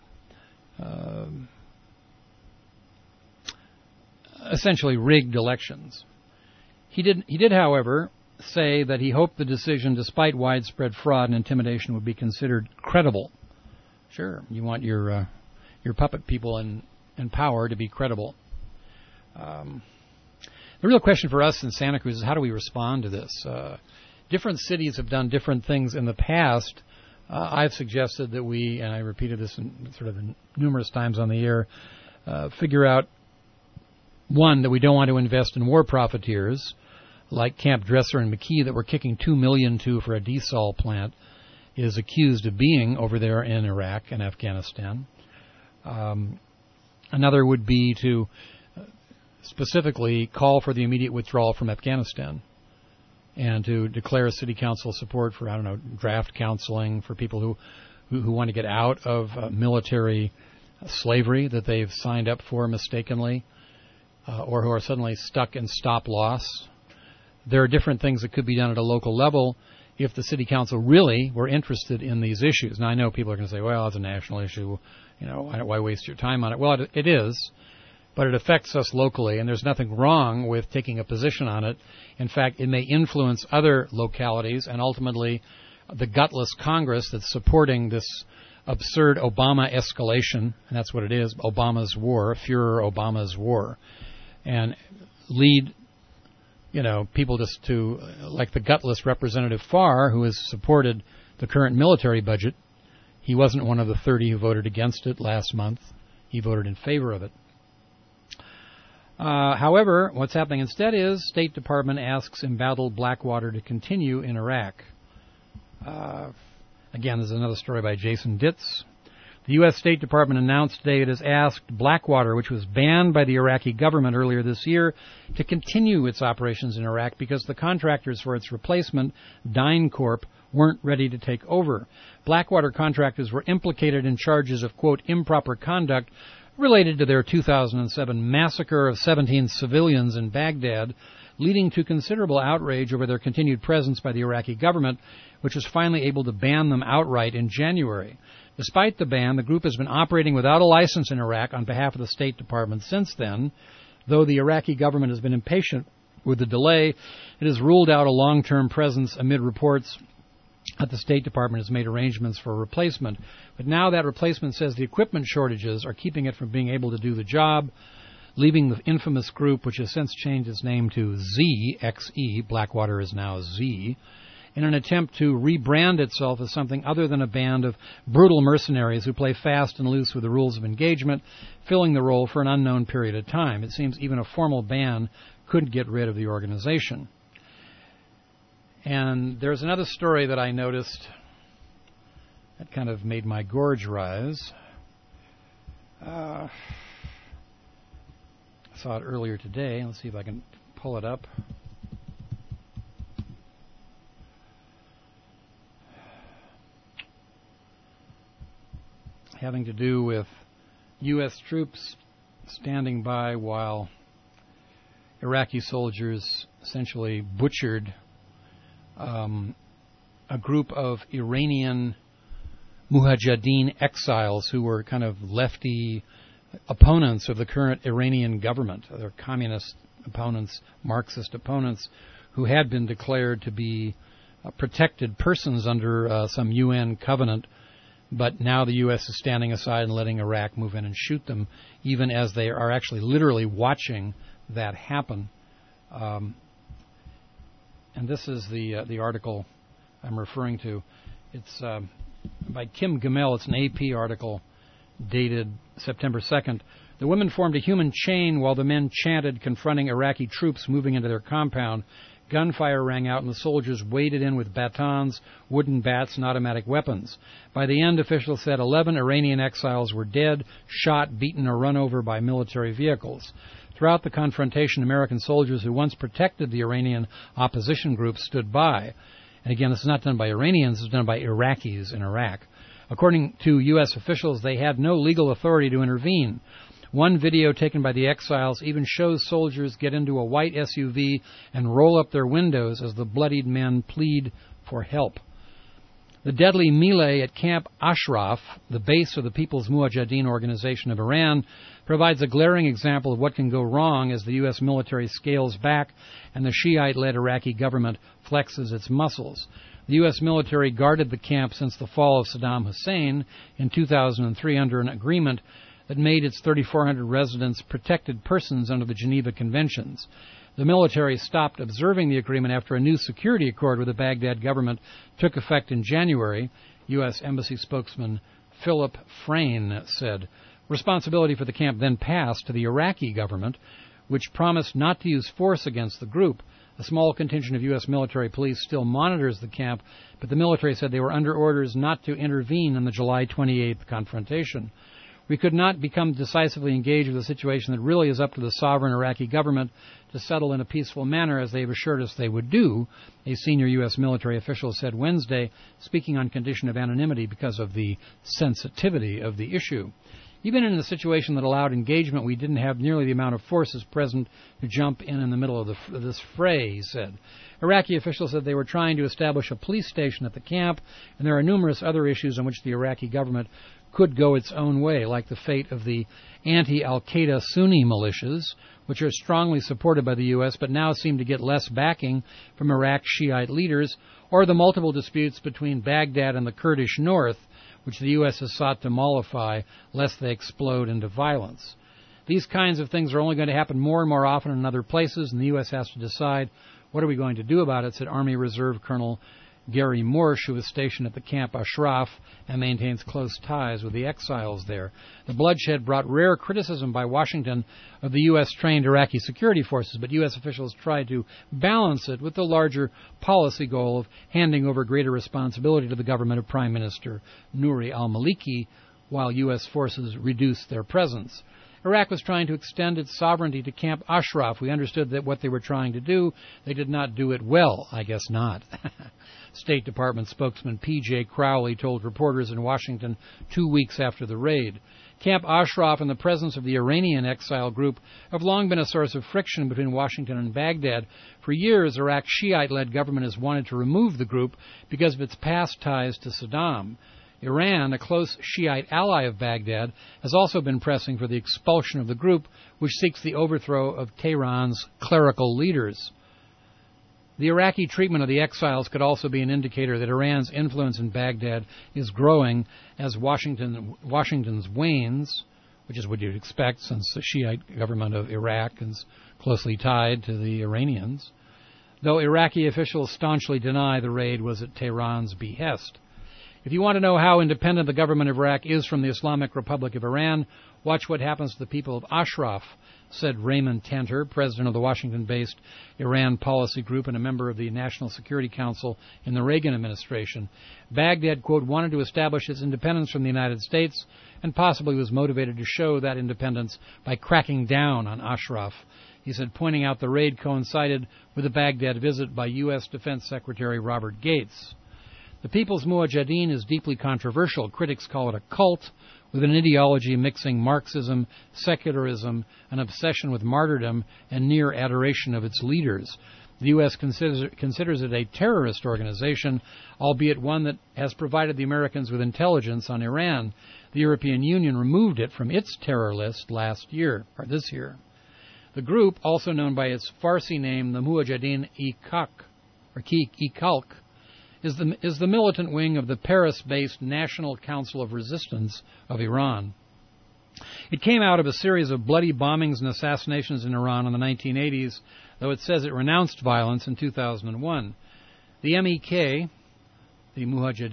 essentially rigged elections. He did, however, say that he hoped the decision, despite widespread fraud and intimidation, would be considered credible. Sure, you want your puppet people in power to be credible. The real question for us in Santa Cruz is how do we respond to this? Different cities have done different things in the past. I've suggested that we, and I repeated this numerous times on the air, figure out, one, that we don't want to invest in war profiteers like Camp Dresser and McKee that we're kicking $2 million to for a desal plant is accused of being over there in Iraq and Afghanistan. Another would be to specifically call for the immediate withdrawal from Afghanistan and to declare city council support for, draft counseling for people who want to get out of military slavery that they've signed up for mistakenly, or who are suddenly stuck in stop-loss. There are different things that could be done at a local level if the city council really were interested in these issues. Now, I know people are going to say, well, it's a national issue. Why waste your time on it? Well, it is, but it affects us locally, and there's nothing wrong with taking a position on it. In fact, it may influence other localities, and ultimately the gutless Congress that's supporting this absurd Obama escalation, and that's what it is, Obama's war, Führer Obama's war, and lead people just to, like the gutless Representative Farr, who has supported the current military budget. He wasn't one of the 30 who voted against it last month. He voted in favor of it. However, what's happening instead is State Department asks embattled Blackwater to continue in Iraq. Again, there's another story by Jason Ditz. The U.S. State Department announced today it has asked Blackwater, which was banned by the Iraqi government earlier this year, to continue its operations in Iraq because the contractors for its replacement, DynCorp, weren't ready to take over. Blackwater contractors were implicated in charges of, quote, improper conduct related to their 2007 massacre of 17 civilians in Baghdad, leading to considerable outrage over their continued presence by the Iraqi government, which was finally able to ban them outright in January. Despite the ban, the group has been operating without a license in Iraq on behalf of the State Department since then. Though the Iraqi government has been impatient with the delay, it has ruled out a long-term presence amid reports that the State Department has made arrangements for a replacement. But now that replacement says the equipment shortages are keeping it from being able to do the job, leaving the infamous group, which has since changed its name to ZXE, Blackwater is now Z, in an attempt to rebrand itself as something other than a band of brutal mercenaries who play fast and loose with the rules of engagement, filling the role for an unknown period of time. It seems even a formal ban couldn't get rid of the organization. And there's another story that I noticed that kind of made my gorge rise. I saw it earlier today. Let's see if I can pull it up. Having to do with U.S. troops standing by while Iraqi soldiers essentially butchered a group of Iranian mujahideen exiles who were kind of lefty opponents of the current Iranian government. They're communist opponents, Marxist opponents, who had been declared to be protected persons under some UN covenant. But now the U.S. is standing aside and letting Iraq move in and shoot them, even as they are actually literally watching that happen. And and this is the article I'm referring to. It's by Kim Gamel. It's an AP article dated September 2nd. The women formed a human chain while the men chanted, confronting Iraqi troops moving into their compound. Gunfire rang out, and the soldiers waded in with batons, wooden bats, and automatic weapons. By the end, officials said 11 Iranian exiles were dead, shot, beaten, or run over by military vehicles. Throughout the confrontation, American soldiers who once protected the Iranian opposition groups stood by. And again, this is not done by Iranians, it's done by Iraqis in Iraq. According to U.S. officials, they had no legal authority to intervene. One video taken by the exiles even shows soldiers get into a white SUV and roll up their windows as the bloodied men plead for help. The deadly melee at Camp Ashraf, the base of the People's Mujahideen Organization of Iran, provides a glaring example of what can go wrong as the U.S. military scales back and the Shiite-led Iraqi government flexes its muscles. The U.S. military guarded the camp since the fall of Saddam Hussein in 2003 under an agreement that made its 3,400 residents protected persons under the Geneva Conventions. The military stopped observing the agreement after a new security accord with the Baghdad government took effect in January, U.S. Embassy spokesman Philip Frayne said. Responsibility for the camp then passed to the Iraqi government, which promised not to use force against the group. A small contingent of U.S. military police still monitors the camp, but the military said they were under orders not to intervene in the July 28th confrontation. We could not become decisively engaged with a situation that really is up to the sovereign Iraqi government to settle in a peaceful manner, as they have assured us they would do, a senior U.S. military official said Wednesday, speaking on condition of anonymity because of the sensitivity of the issue. Even in a situation that allowed engagement, we didn't have nearly the amount of forces present to jump in the middle of this fray, he said. Iraqi officials said they were trying to establish a police station at the camp, and there are numerous other issues on which the Iraqi government could go its own way, like the fate of the anti-Al-Qaeda Sunni militias, which are strongly supported by the U.S. but now seem to get less backing from Iraq Shiite leaders, or the multiple disputes between Baghdad and the Kurdish north, which the U.S. has sought to mollify lest they explode into violence. These kinds of things are only going to happen more and more often in other places, and the U.S. has to decide what are we going to do about it, said Army Reserve Colonel Gary Morsh, who is stationed at the Camp Ashraf and maintains close ties with the exiles there. The bloodshed brought rare criticism by Washington of the U.S.-trained Iraqi security forces, but U.S. officials tried to balance it with the larger policy goal of handing over greater responsibility to the government of Prime Minister Nouri al-Maliki while U.S. forces reduced their presence. Iraq was trying to extend its sovereignty to Camp Ashraf. We understood that what they were trying to do, they did not do it well. I guess not. State Department spokesman P.J. Crowley told reporters in Washington 2 weeks after the raid. Camp Ashraf and the presence of the Iranian exile group have long been a source of friction between Washington and Baghdad. For years, Iraq's Shiite-led government has wanted to remove the group because of its past ties to Saddam. Iran, a close Shiite ally of Baghdad, has also been pressing for the expulsion of the group, which seeks the overthrow of Tehran's clerical leaders. The Iraqi treatment of the exiles could also be an indicator that Iran's influence in Baghdad is growing as Washington's wanes, which is what you'd expect since the Shiite government of Iraq is closely tied to the Iranians, though Iraqi officials staunchly deny the raid was at Tehran's behest. If you want to know how independent the government of Iraq is from the Islamic Republic of Iran, watch what happens to the people of Ashraf, said Raymond Tanter, president of the Washington-based Iran Policy Group and a member of the National Security Council in the Reagan administration. Baghdad, quote, wanted to establish its independence from the United States and possibly was motivated to show that independence by cracking down on Ashraf. He said, pointing out the raid coincided with a Baghdad visit by U.S. Defense Secretary Robert Gates. The People's Mujahideen is deeply controversial. Critics call it a cult with an ideology mixing Marxism, secularism, an obsession with martyrdom, and near adoration of its leaders. The U.S. considers it a terrorist organization, albeit one that has provided the Americans with intelligence on Iran. The European Union removed it from its terror list this year. The group, also known by its Farsi name, the Mujahideen-e-Khalq, is the militant wing of the Paris-based National Council of Resistance of Iran. It came out of a series of bloody bombings and assassinations in Iran in the 1980s though it says it renounced violence in 2001. The MEK, the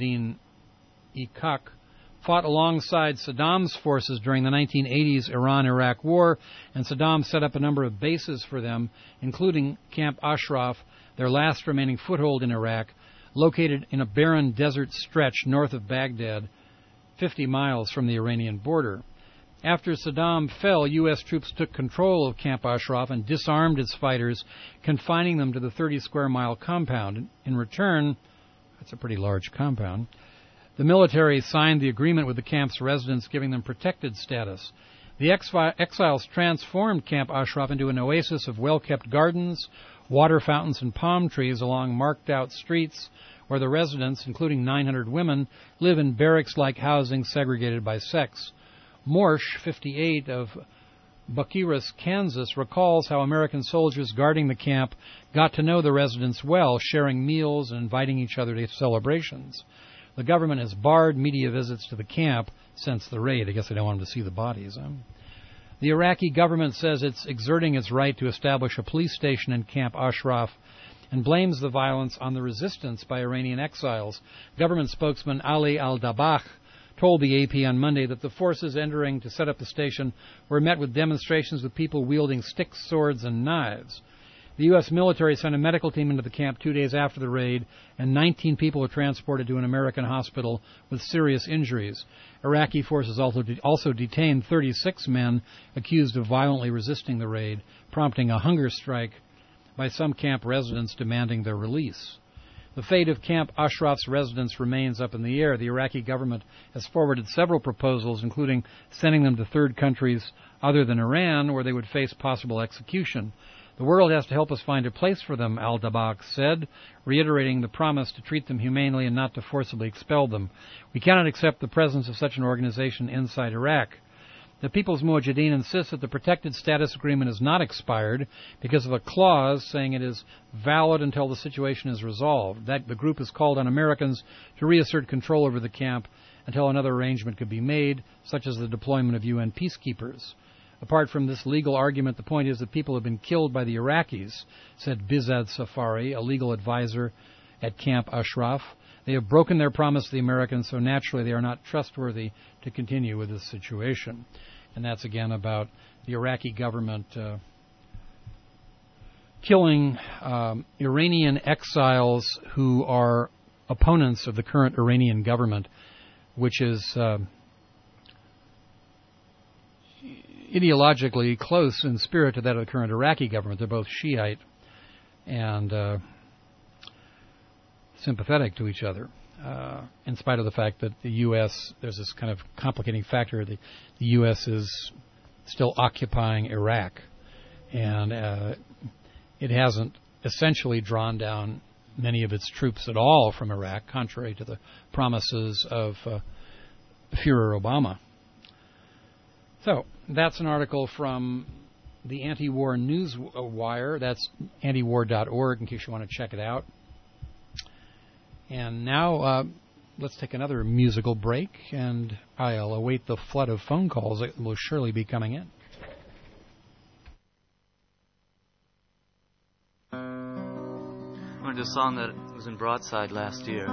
Mujahideen-e-Khalq, fought alongside Saddam's forces during the 1980s Iran-Iraq War, and Saddam set up a number of bases for them, including Camp Ashraf, their last remaining foothold in Iraq, located in a barren desert stretch north of Baghdad, 50 miles from the Iranian border. After Saddam fell, U.S. troops took control of Camp Ashraf and disarmed its fighters, confining them to the 30-square-mile compound. In return, that's a pretty large compound, the military signed the agreement with the camp's residents, giving them protected status. The exiles transformed Camp Ashraf into an oasis of well-kept gardens, water fountains, and palm trees along marked-out streets where the residents, including 900 women, live in barracks-like housing segregated by sex. Morsh, 58, of Bucyrus, Kansas, recalls how American soldiers guarding the camp got to know the residents well, sharing meals and inviting each other to celebrations. The government has barred media visits to the camp since the raid. I guess they don't want them to see the bodies. The Iraqi government says it's exerting its right to establish a police station in Camp Ashraf and blames the violence on the resistance by Iranian exiles. Government spokesman Ali al-Dabakh told the AP on Monday that the forces entering to set up the station were met with demonstrations with people wielding sticks, swords, and knives. The U.S. military sent a medical team into the camp 2 days after the raid, and 19 people were transported to an American hospital with serious injuries. Iraqi forces also detained 36 men accused of violently resisting the raid, prompting a hunger strike by some camp residents demanding their release. The fate of Camp Ashraf's residents remains up in the air. The Iraqi government has forwarded several proposals, including sending them to third countries other than Iran, where they would face possible execution. The world has to help us find a place for them, al-Dabakh said, reiterating the promise to treat them humanely and not to forcibly expel them. We cannot accept the presence of such an organization inside Iraq. The People's Mujahideen insists that the protected status agreement is not expired because of a clause saying it is valid until the situation is resolved. That the group has called on Americans to reassert control over the camp until another arrangement could be made, such as the deployment of UN peacekeepers. Apart from this legal argument, the point is that people have been killed by the Iraqis, said Bizad Safari, a legal advisor at Camp Ashraf. They have broken their promise to the Americans, so naturally they are not trustworthy to continue with this situation. And that's again about the Iraqi government killing Iranian exiles who are opponents of the current Iranian government, which is ideologically close in spirit to that of the current Iraqi government. They're both Shiite and sympathetic to each other, in spite of the fact that the U.S., there's this kind of complicating factor. The U.S. is still occupying Iraq, and it hasn't essentially drawn down many of its troops at all from Iraq, contrary to the promises of Führer Obama. So that's an article from the Anti-War News Wire. That's antiwar.org in case you want to check it out. And now let's take another musical break, and I'll await the flood of phone calls that will surely be coming in. I learned a song that was in Broadside last year.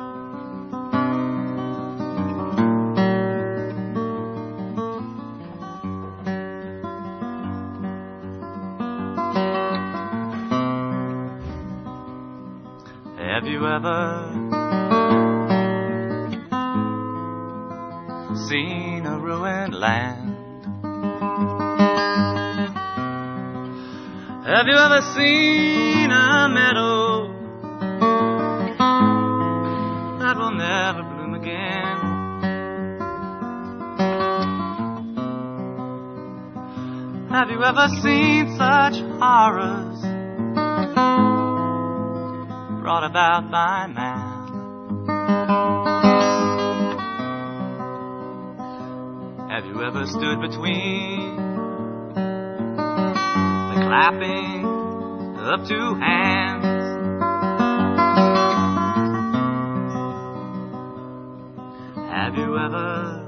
Have you ever seen a ruined land? Have you ever seen a meadow that will never bloom again? Have you ever seen such horrors brought about by man? Have you ever stood between the clapping of two hands? Have you ever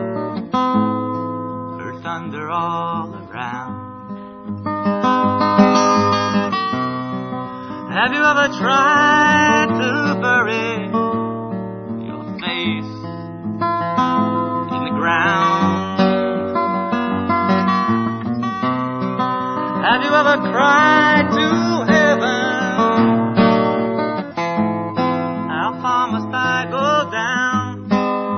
heard thunder all around? ever tried to bury your face in the ground? Have you ever cried to heaven? How far must I go down?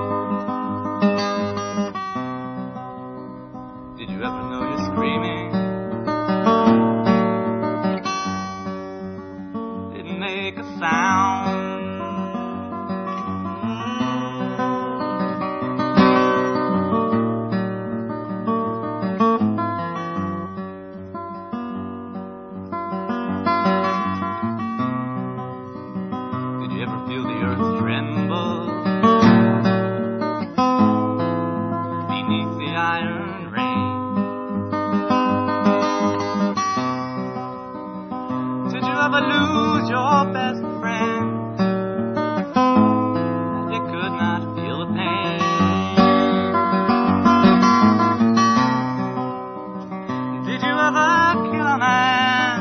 Did you ever know you're screaming? Didn't make a sound. Did you ever feel the earth tremble beneath the iron rain? Did you ever lose your best friend and you could not feel the pain? Did you ever kill a man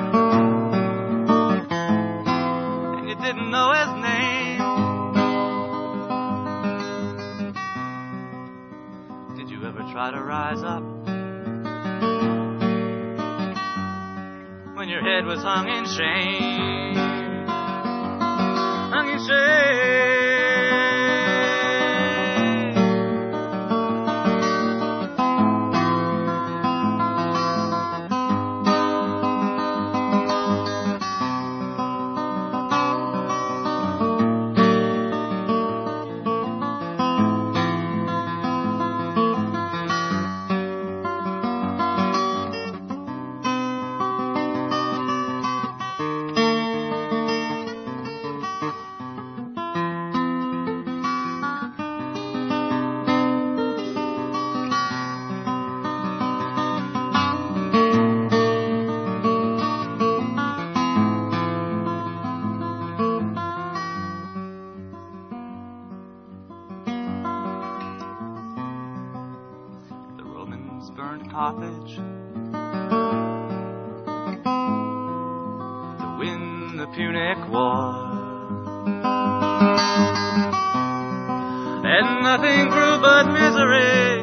and you didn't know his name? Did you ever try to rise up when your head was hung in shame? Hung in shame. The Romans burned Carthage to win the Punic War, and nothing grew but misery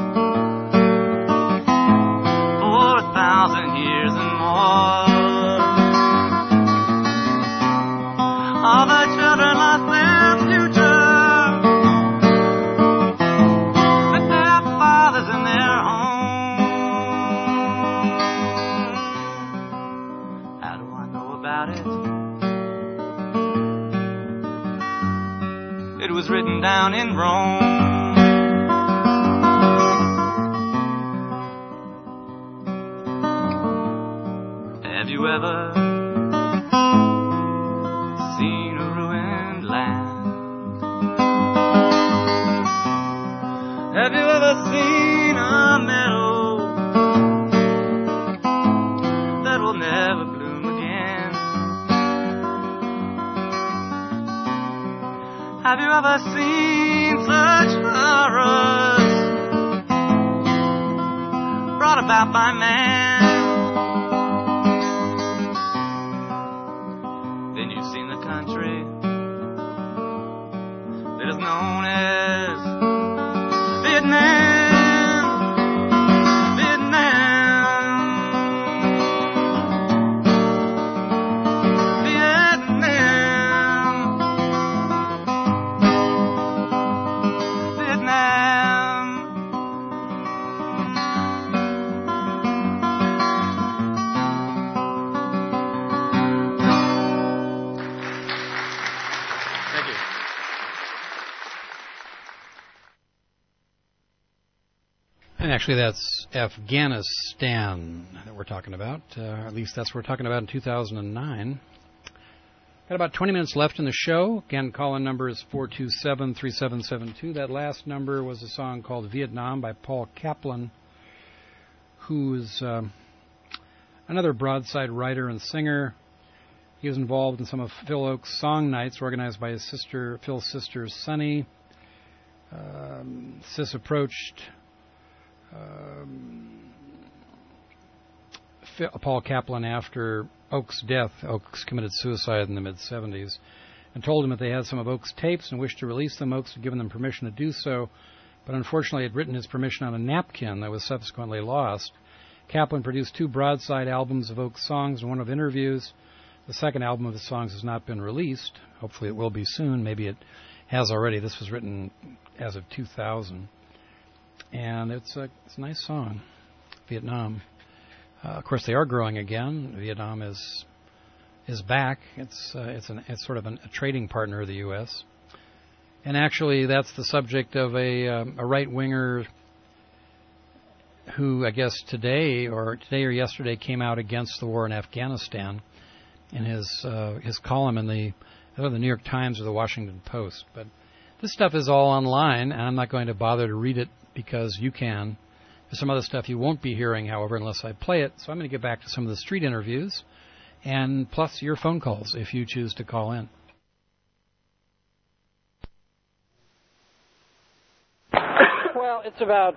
for 1,000 years and more. All the children lost their future with their fathers in their home. How do I know about it? It was written down in Rome. Have you ever seen a ruined land? Have you ever seen a meadow that will never bloom again? Have you ever seen such horrors brought about by man? Then you've seen the country that is known as Vietnam. Vietnam. Vietnam. Vietnam. Thank you. And actually, that's Afghanistan that we're talking about. At least that's what we're talking about in 2009. Got about 20 minutes left in the show. Again, call-in number is 427-3772. That last number was a song called Vietnam by Paul Kaplan, who is another broadside writer and singer. He was involved in some of Phil Oak's song nights organized by his sister, Phil's sister, Sunny. Sis approached Paul Kaplan after Oak's death. Oakes committed suicide in the mid-'70s, and told him if they had some of Oak's tapes and wished to release them, Oakes had given them permission to do so, but unfortunately had written his permission on a napkin that was subsequently lost. Kaplan produced 2 broadside albums of Oak's songs and 1 of interviews. The second album of the songs has not been released. Hopefully it will be soon. Maybe it has already. This was written as of 2000. And it's a nice song, Vietnam. Of course, they are growing again. Vietnam is back. It's sort of a trading partner of the U.S. And actually, that's the subject of a right-winger who, I guess, today or yesterday came out against the war in Afghanistan in his column in the New York Times or the Washington Post. But this stuff is all online, and I'm not going to bother to read it because you can. There's some other stuff you won't be hearing, however, unless I play it. So I'm going to get back to some of the street interviews, and plus your phone calls if you choose to call in. Well, it's about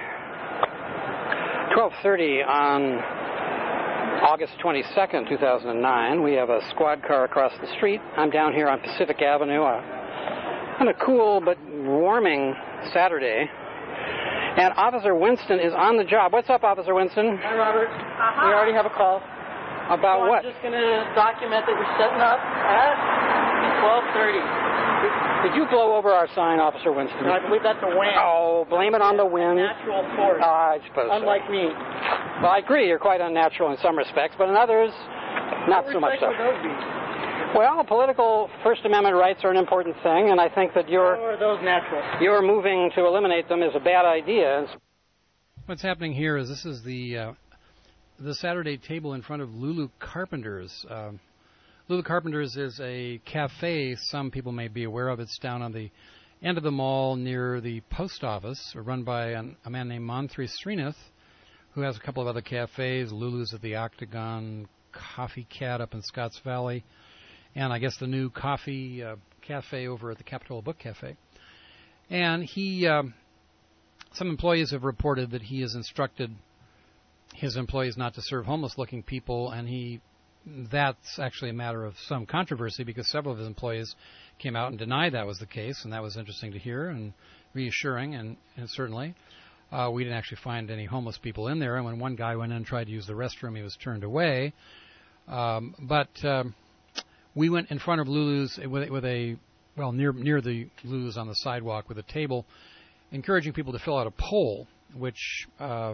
12:30 on August 22nd, 2009. We have a squad car across the street. I'm down here on Pacific Avenue on a cool but warming Saturday. And Officer Winston is on the job. What's up, Officer Winston? Hi, Robert. We already have a call. About what? I'm just going to document that you're setting up at 12:30. Did you blow over our sign, Officer Winston? No, I believe that's a wind. Oh, blame it on the wind. Natural force. I suppose Unlike so. me. Well, I agree. You're quite unnatural in some respects, but in others, not so much so. What would those be? Well, political First Amendment rights are an important thing, and I think that How are those natural? you're moving to eliminate them is a bad idea. What's happening here is this is the Saturday table in front of Lulu Carpenter's. Lulu Carpenter's is a cafe some people may be aware of. It's down on the end of the mall near the post office, run by a man named Manthri Srinath, who has a couple of other cafes. Lulu's at the Octagon, Coffee Cat up in Scotts Valley, and I guess the new coffee cafe over at the Capitola Book Cafe. And some employees have reported that he has instructed his employees not to serve homeless-looking people, and that's actually a matter of some controversy because several of his employees came out and denied that was the case, and that was interesting to hear and reassuring, and certainly. We didn't actually find any homeless people in there, and when one guy went in and tried to use the restroom, he was turned away. But we went in front of Lulu's near the Lulu's on the sidewalk with a table, encouraging people to fill out a poll, which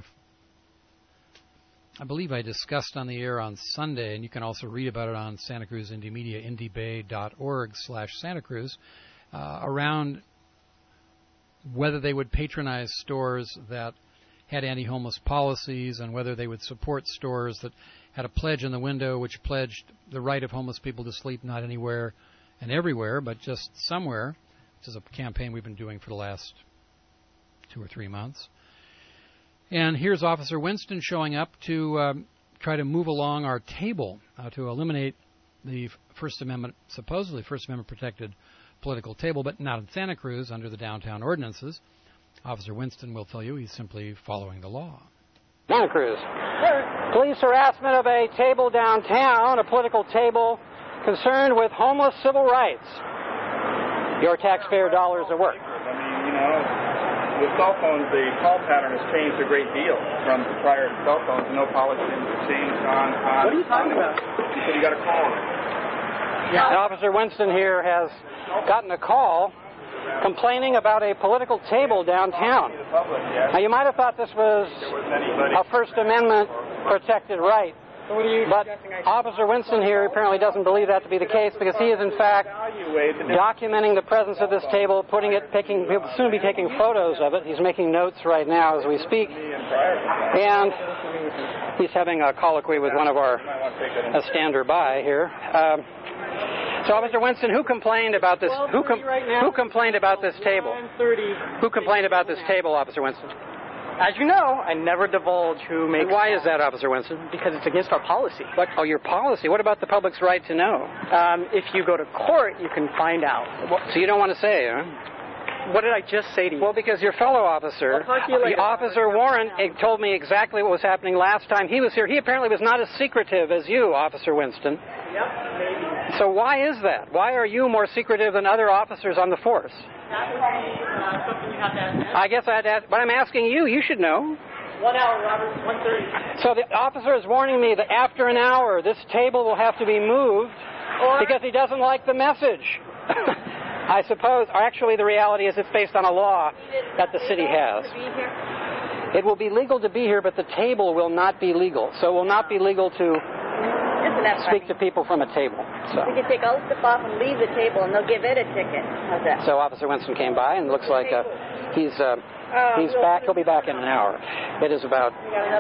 I believe I discussed on the air on Sunday, and you can also read about it on Santa Cruz Indie Media, indiebay.org/Santa Cruz, around whether they would patronize stores that had anti-homeless policies and whether they would support stores that had a pledge in the window which pledged the right of homeless people to sleep not anywhere and everywhere, but just somewhere, which is a campaign we've been doing for the last 2 or 3 months. And here's Officer Winston showing up to try to move along our table to eliminate the First Amendment, supposedly First Amendment protected political table, but not in Santa Cruz under the downtown ordinances. Officer Winston will tell you he's simply following the law. Santa Cruz. Police harassment of a table downtown, a political table concerned with homeless civil rights. Your taxpayer dollars at work. With cell phones, the call pattern has changed a great deal from the prior cell phones. No polishing has changed on. What are you talking about? You said you got a call. Yeah. And Officer Winston here has gotten a call complaining about a political table downtown. Now, you might have thought this was a First Amendment protected right. But Officer Winston here apparently doesn't believe that to be the case because he is, in fact, documenting the presence of this table, he'll soon be taking photos of it. He's making notes right now as we speak. And he's having a colloquy with one of a stander-by here. So, Officer Winston, who complained about this? Who complained about this table? Who complained about this table, Officer Winston? As you know, I never divulge who makes... Why is that, Officer Winston? Because it's against our policy. Oh, your policy? What about the public's right to know? If you go to court, you can find out. So you don't want to say, huh? What did I just say to you? Well, because your fellow officer, Officer Warren, told me exactly what was happening last time he was here. He apparently was not as secretive as you, Officer Winston. Yep, maybe. So why is that? Why are you more secretive than other officers on the force? That would be something you have to ask. I guess I'd ask, but I'm asking you. You should know. 1 hour, Robert. 1:30. So the officer is warning me that after an hour, this table will have to be moved because he doesn't like the message. I suppose, or actually the reality is it's based on a law that the city has. It will be legal to be here, but the table will not be legal. So it will not be legal to speak to people from a table. So. We can take all the stuff off and leave the table, and they'll give it a ticket. How's that? So Officer Winston came by, and it looks like he's back. He'll be back in an hour. It is about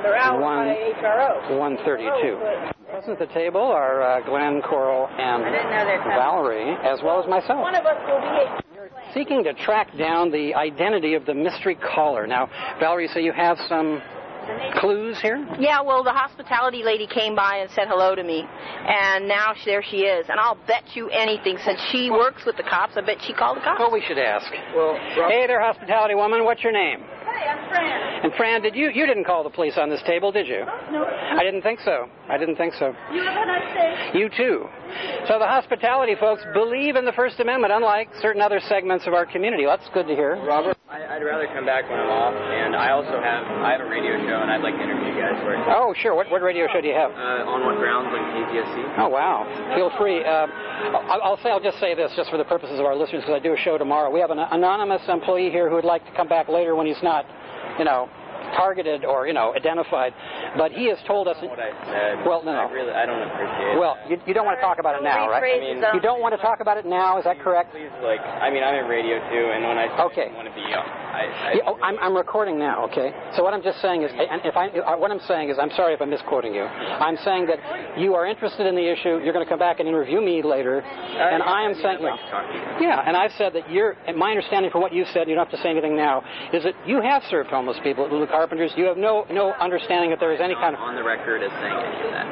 1:32. Present at the table are Glenn, Coral, and Valerie, as well as myself. One of us will be seeking to track down the identity of the mystery caller. Now, Valerie, so you have some clues here? Yeah, well, the hospitality lady came by and said hello to me, and now there she is. And I'll bet you anything, since she works with the cops, I bet she called the cops. Well, we should ask. Well, hey there, hospitality woman. What's your name? Hey, I'm Fran. And Fran, you didn't call the police on this table, did you? No. I didn't think so. You have a nice day. You too. So the hospitality folks believe in the First Amendment, unlike certain other segments of our community. That's good to hear. Robert, I'd rather come back when I'm off, and I also have a radio show, and I'd like to interview you guys for it. Oh, sure. What radio show do you have? On What Grounds on KPSC. Oh, wow. Feel free. I'll just say this, just for the purposes of our listeners, because I do a show tomorrow. We have an anonymous employee here who would like to come back later when he's not, targeted or, identified. But he has told us... What I said. Well, no. I don't appreciate it. Well, you don't want to talk about it now, right? You don't want to talk about it now, is that correct? Please, I'm in radio too, and when I say I want to be... I'm recording now, okay? So what I'm just saying is, I'm sorry if I'm misquoting you. I'm saying that you are interested in the issue, you're going to come back and interview me later, and I am saying... I'd like to talk to you. Yeah, and I've said that my understanding from what you've said, you don't have to say anything now, is that you have served homeless people at Lulu Carpenter's. You have no understanding that there is any kind of... On the record as saying any of that.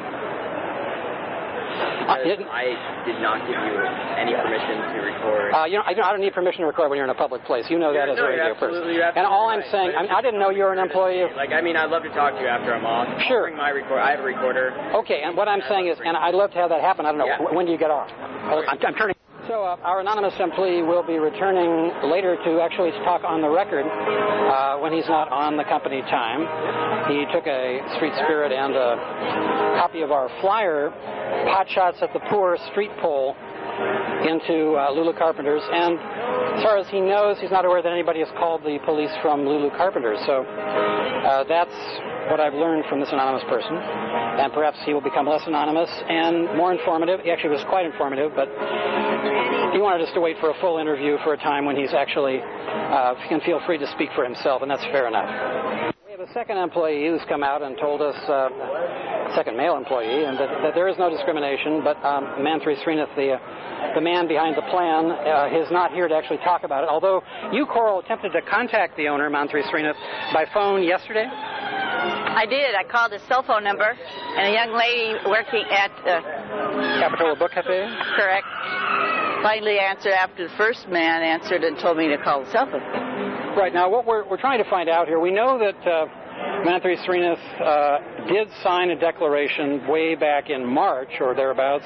I did not give you any permission to record. I don't need permission to record when you're in a public place. You know that as a radio person. And all I'm saying, I didn't know you were an employee of... I'd love to talk to you after I'm off. Sure. I'll bring my recorder. I have a recorder. Okay, and what I'm saying is, and I'd love to have that happen. I don't know. Yeah. When do you get off? I'm turning... So our anonymous employee will be returning later to actually talk on the record when he's not on the company time. He took a Street Spirit and a copy of our flyer, Pot Shots at the Poor street poll, into Lulu Carpenter's. And as far as he knows, he's not aware that anybody has called the police from Lulu Carpenter's. So that's what I've learned from this anonymous person. And perhaps he will become less anonymous and more informative. He actually was quite informative, but he wanted us to wait for a full interview for a time when he's actually can feel free to speak for himself, and that's fair enough. We have a second employee who's come out and told us, second male employee, and that there is no discrimination, but Manthri Srinath, the man behind the plan, is not here to actually talk about it, although you, Coral, attempted to contact the owner, Manthri Srinath, by phone yesterday? I did. I called his cell phone number, and a young lady working at... Capitola Book Cafe? Correct. Finally answered after the first man answered and told me to call the cell phone. Right. Now, what we're trying to find out here, we know that Manthri Srinath did sign a declaration way back in March or thereabouts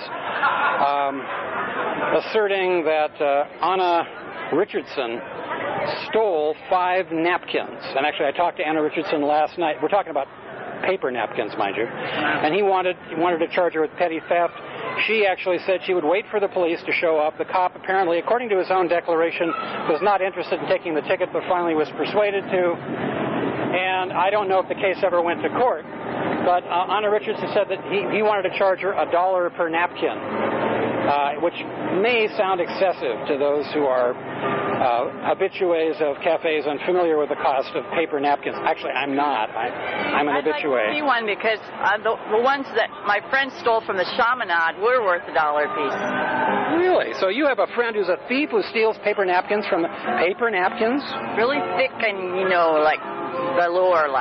asserting that Anna Richardson stole 5 napkins. And actually, I talked to Anna Richardson last night. We're talking about paper napkins, mind you. And he wanted to charge her with petty theft. She actually said she would wait for the police to show up. The cop, apparently, according to his own declaration, was not interested in taking the ticket, but finally was persuaded to. And I don't know if the case ever went to court, but Anna Richardson said that he wanted to charge her $1 per napkin, which may sound excessive to those who are habitués of cafes and familiar with the cost of paper napkins. Actually, I'm not. I'm an habitué. I'd like to see one because the ones that my friend stole from the Chaminade were worth $1 a piece. Really? So you have a friend who's a thief who steals paper napkins from paper napkins? Really thick and, like velour-like.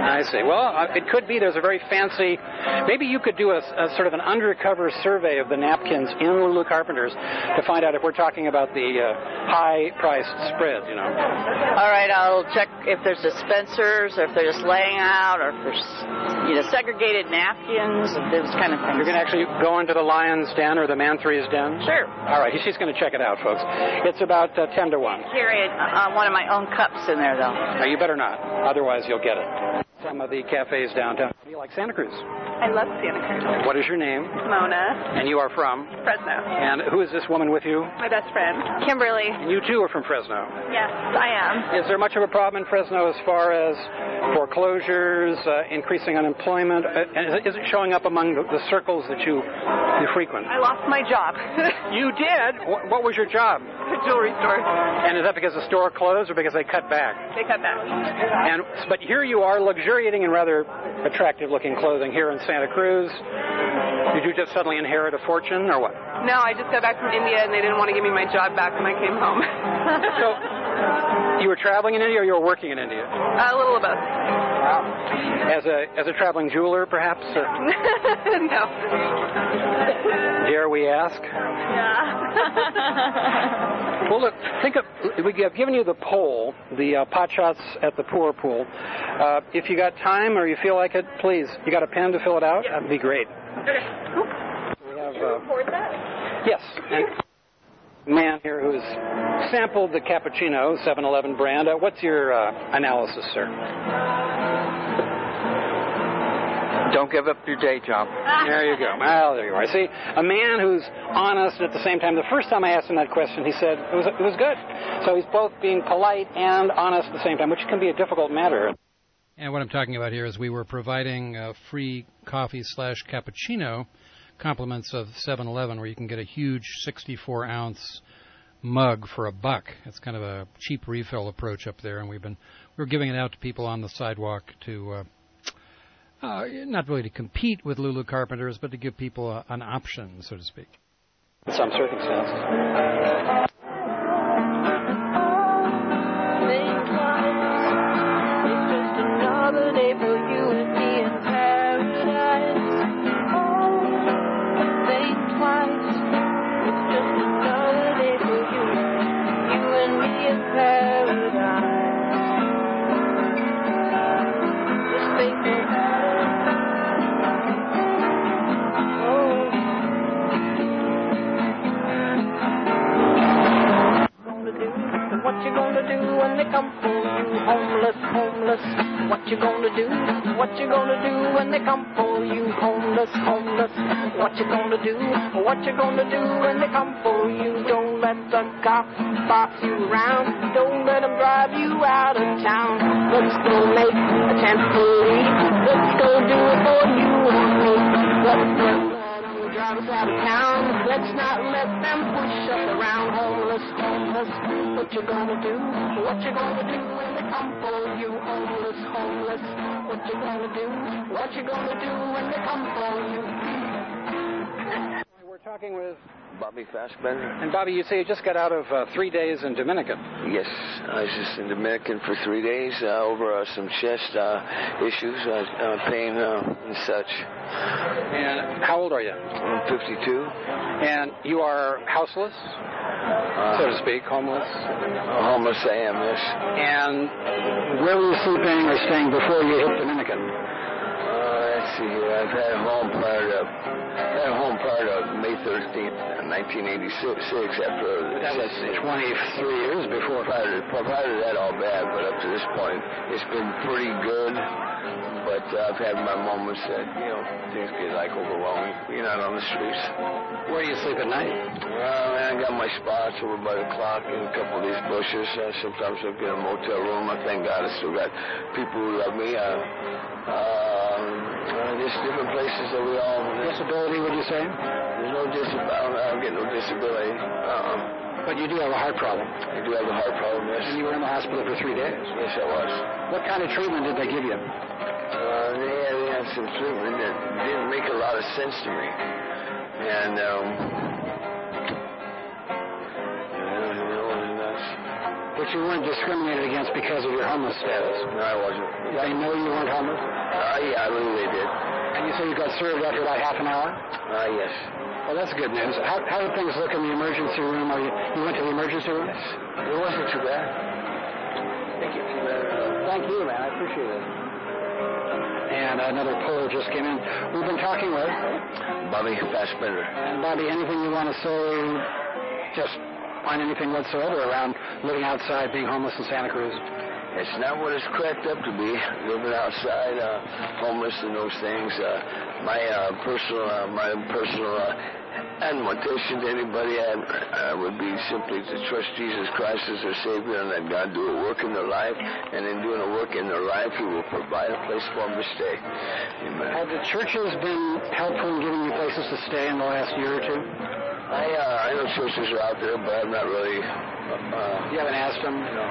I see. Well, it could be there's a very fancy... Maybe you could do a sort of an undercover survey of the napkins in Lulu Carpenter's to find out if we're talking about the high-priced spread, you know. All right, I'll check if there's dispensers, or if they're just laying out, or if there's, segregated napkins, those kind of things. You're going to actually go into the Lion's Den or the Manthrea's Den? Sure. All right, she's going to check it out, folks. It's about 10 to 1. Carry one of my own cups in there, though. No, you better not. Otherwise, you'll get it. Some of the cafes downtown. Do you like Santa Cruz? I love Santa Cruz. What is your name? Mona. And you are from? Fresno. And who is this woman with you? My best friend. Kimberly. And you too are from Fresno? Yes, I am. Is there much of a problem in Fresno as far as foreclosures, increasing unemployment? And is it showing up among the circles that you frequent? I lost my job. You did? What was your job? A jewelry store. And is that because the store closed or because they cut back? They cut back. But here you are luxuriating in rather attractive-looking clothing here in Santa Cruz. Did you just suddenly inherit a fortune or what? No, I just got back from India and they didn't want to give me my job back when I came home. So, you were traveling in India or you were working in India? A little of both. Wow. As a traveling jeweler, perhaps? Or? No. Dare we ask? Yeah. Well, look, we have given you the poll, the pot shots at the Poor Pool. If you got time or you feel like it, please. You got a pen to fill it out? Yeah. That'd be great. Okay. We have, Can you record that? Yes. And a man here who's sampled the cappuccino, 7-Eleven brand. What's your analysis, sir? Don't give up your day job. There you go. Well, there you are. See, a man who's honest and at the same time. The first time I asked him that question, he said it was good. So he's both being polite and honest at the same time, which can be a difficult matter. And what I'm talking about here is we were providing free coffee/cappuccino compliments of 7-Eleven, where you can get a huge 64-ounce mug for $1. It's kind of a cheap refill approach up there, and we're giving it out to people on the sidewalk to not really to compete with Lulu Carpenter's, but to give people an option, so to speak. In some circumstances. Another day for you and me in paradise. Think twice. It's just another day for you and me in paradise. Just think about it. What you gonna do when they come for you, homeless, homeless? What you gonna do? What you gonna do when they come for you, homeless, homeless? What you gonna do? What you gonna do when they come for you? Don't let the cops boss you around. Don't let them drive you out of town. Let's go make a tent police. Let's go do it for you and me. Let's let them drive us out of town. Let's not let them push us around. Homeless, homeless. What you gonna do? What you gonna do when they come for you? Homeless, homeless. What you gonna do? What you gonna do when they come for you? We're talking with Bobby Fassbender. And Bobby, you say you just got out of 3 days in Dominican. Yes, I was just in Dominican for 3 days over some chest issues, pain and such. And how old are you? I'm 52. And you are houseless, so to speak, homeless? Homeless I am, yes. And where were you sleeping or staying before you hit Dominican? Let's see here. I've had a home part of May 13th, 1986, after... That was 23 years before. Prior to that, all bad, but up to this point, it's been pretty good. But I've had my moments that, things get overwhelming. You're not on the streets. Where do you sleep at night? Well, I got my spots over by the clock and a couple of these bushes. Sometimes I'll get a motel room. I thank God I still got people who love me. There's different places that we all... Disability, would you say? There's no disability. I don't get no disability. But you do have a heart problem. I do have a heart problem, yes. And you were in the hospital for 3 days? Yes, I was. What kind of treatment did they give you? They had some treatment that didn't make a lot of sense to me. And, But you weren't discriminated against because of your homeless status? No, I wasn't. Did they know you weren't homeless? Yeah, I believe they did. And you say you got served after about half an hour? Yes. Well, that's good news. How did things look in the emergency room? You went to the emergency room? Yes. It wasn't too bad. Thank you. Thank you, man. I appreciate it. And another poll just came in. We've been talking with Bobby Fassbender. And Bobby, anything you want to say, just on anything whatsoever around living outside, being homeless in Santa Cruz? It's not what it's cracked up to be, living outside, homeless and those things. My personal admonition to anybody would be simply to trust Jesus Christ as their Savior and let God do a work in their life. And in doing a work in their life, He will provide a place for them to stay. Amen. Have the churches been helpful in giving you places to stay in the last year or two? I know churches are out there, but I'm not really... you haven't asked them? No.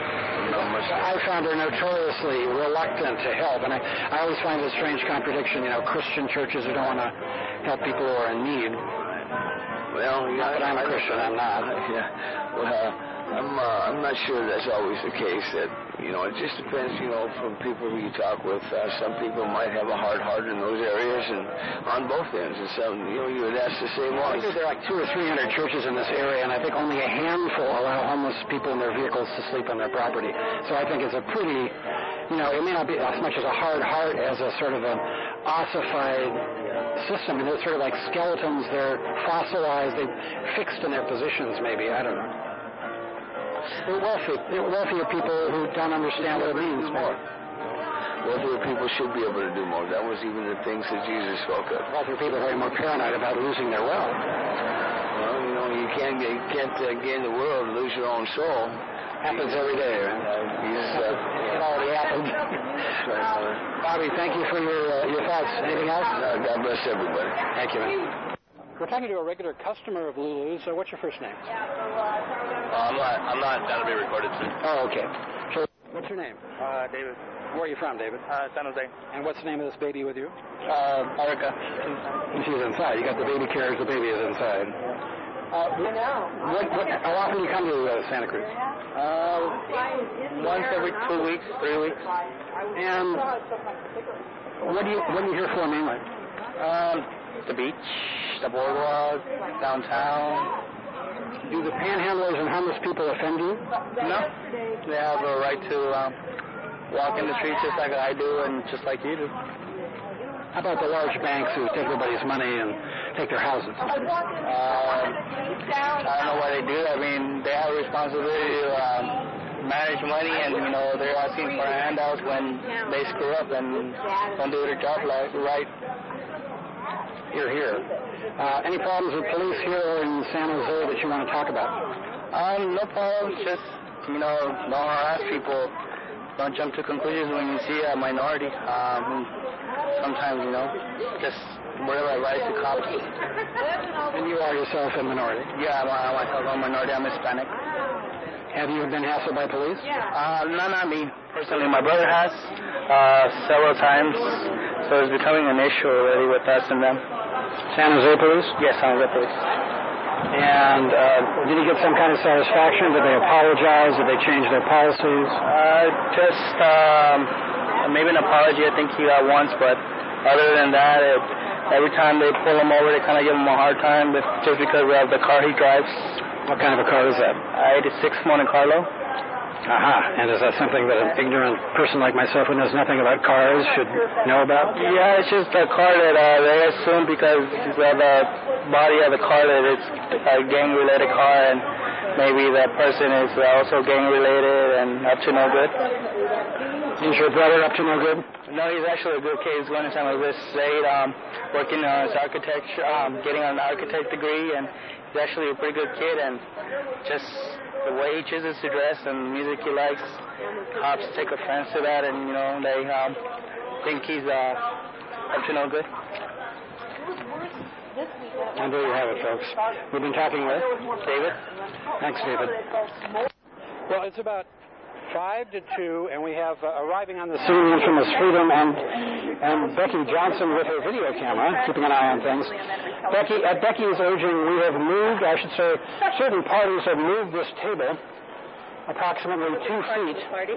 I found they're notoriously reluctant to help, and I always find it a strange contradiction, Christian churches who don't want to help people who are in need. Well, not that I'm a Christian, I'm not. Yeah. Well, I'm not sure that's always the case. That it just depends. From people who you talk with, some people might have a hard heart in those areas, and on both ends. And some, you would ask the same I ones. think there are like 200 or 300 churches in this area, and I think only a handful allow homeless people in their vehicles to sleep on their property. So I think it's a pretty, it may not be as much as a hard heart as a sort of an ossified system. And they're sort of like skeletons. They're fossilized. They're fixed in their positions, maybe. I don't know. They're wealthier people who don't understand what it means more. Wealthier people should be able to do more. That was even the things that Jesus spoke of. Wealthier people are very more paranoid about losing their wealth. Well, you can't gain the world and lose your own soul. Happens every day, right? It already happened. Bobby, thank you for your thoughts. Anything else? God bless everybody. Thank you, man. We're talking to a regular customer of Lulu's. What's your first name? I'm not down to be recorded, sir. Oh, okay. So, what's your name? David. Where are you from, David? San Jose. And what's the name of this baby with you? Erica. She's inside. You got the baby carriage. The baby is inside. How often do you come to Santa Cruz? Once every 2 weeks, 3 weeks. And what do you here for mainly? The beach, the boardwalk, downtown. Do the panhandlers and homeless people offend you? No. They have a right to walk in the streets just like I do and just like you do. How about the large banks who take everybody's money and take their houses? I don't know why they do that. I mean, they have a responsibility to manage money, and, they're asking for handouts when they screw up and don't do their job right. Here. Any problems with police here or in San Jose that you want to talk about? No problems. Just, don't harass people. Don't jump to conclusions when you see a minority. Sometimes, just whatever rights to cops. And you are yourself a minority? Yeah, I'm myself a minority. I'm Hispanic. Have you been hassled by police? No, not me. Personally, my brother has several times. So it's becoming an issue already with us and them. San Jose police? Yes, San Jose police. And did he get some kind of satisfaction? Did they apologize? Did they change their policies? Just maybe an apology. I think he got once, but other than that, every time they pull him over, they kind of give him a hard time just because of the car he drives. What kind of a car is that? 86 Monte Carlo. And is that something that an ignorant person like myself who knows nothing about cars should know about? Yeah, it's just a car that they assume because of the body of the car that it's a gang-related car, and maybe that person is also gang-related and up to no good. Is your brother up to no good? No, he's actually a good kid. He's going to San Jose State, working on his architecture, getting an architect degree, and he's actually a pretty good kid, and just the way he chooses to dress and the music he likes, cops take offense to that, and, they think he's up to no good. And there you have it, folks. We've been talking with David. Thanks, David. Well, it's about 5 to 2, and we have arriving on the scene infamous Freedom and Becky Johnson with her video camera, keeping an eye on things. At Becky's urging, we have moved, certain parties have moved this table approximately 2 feet.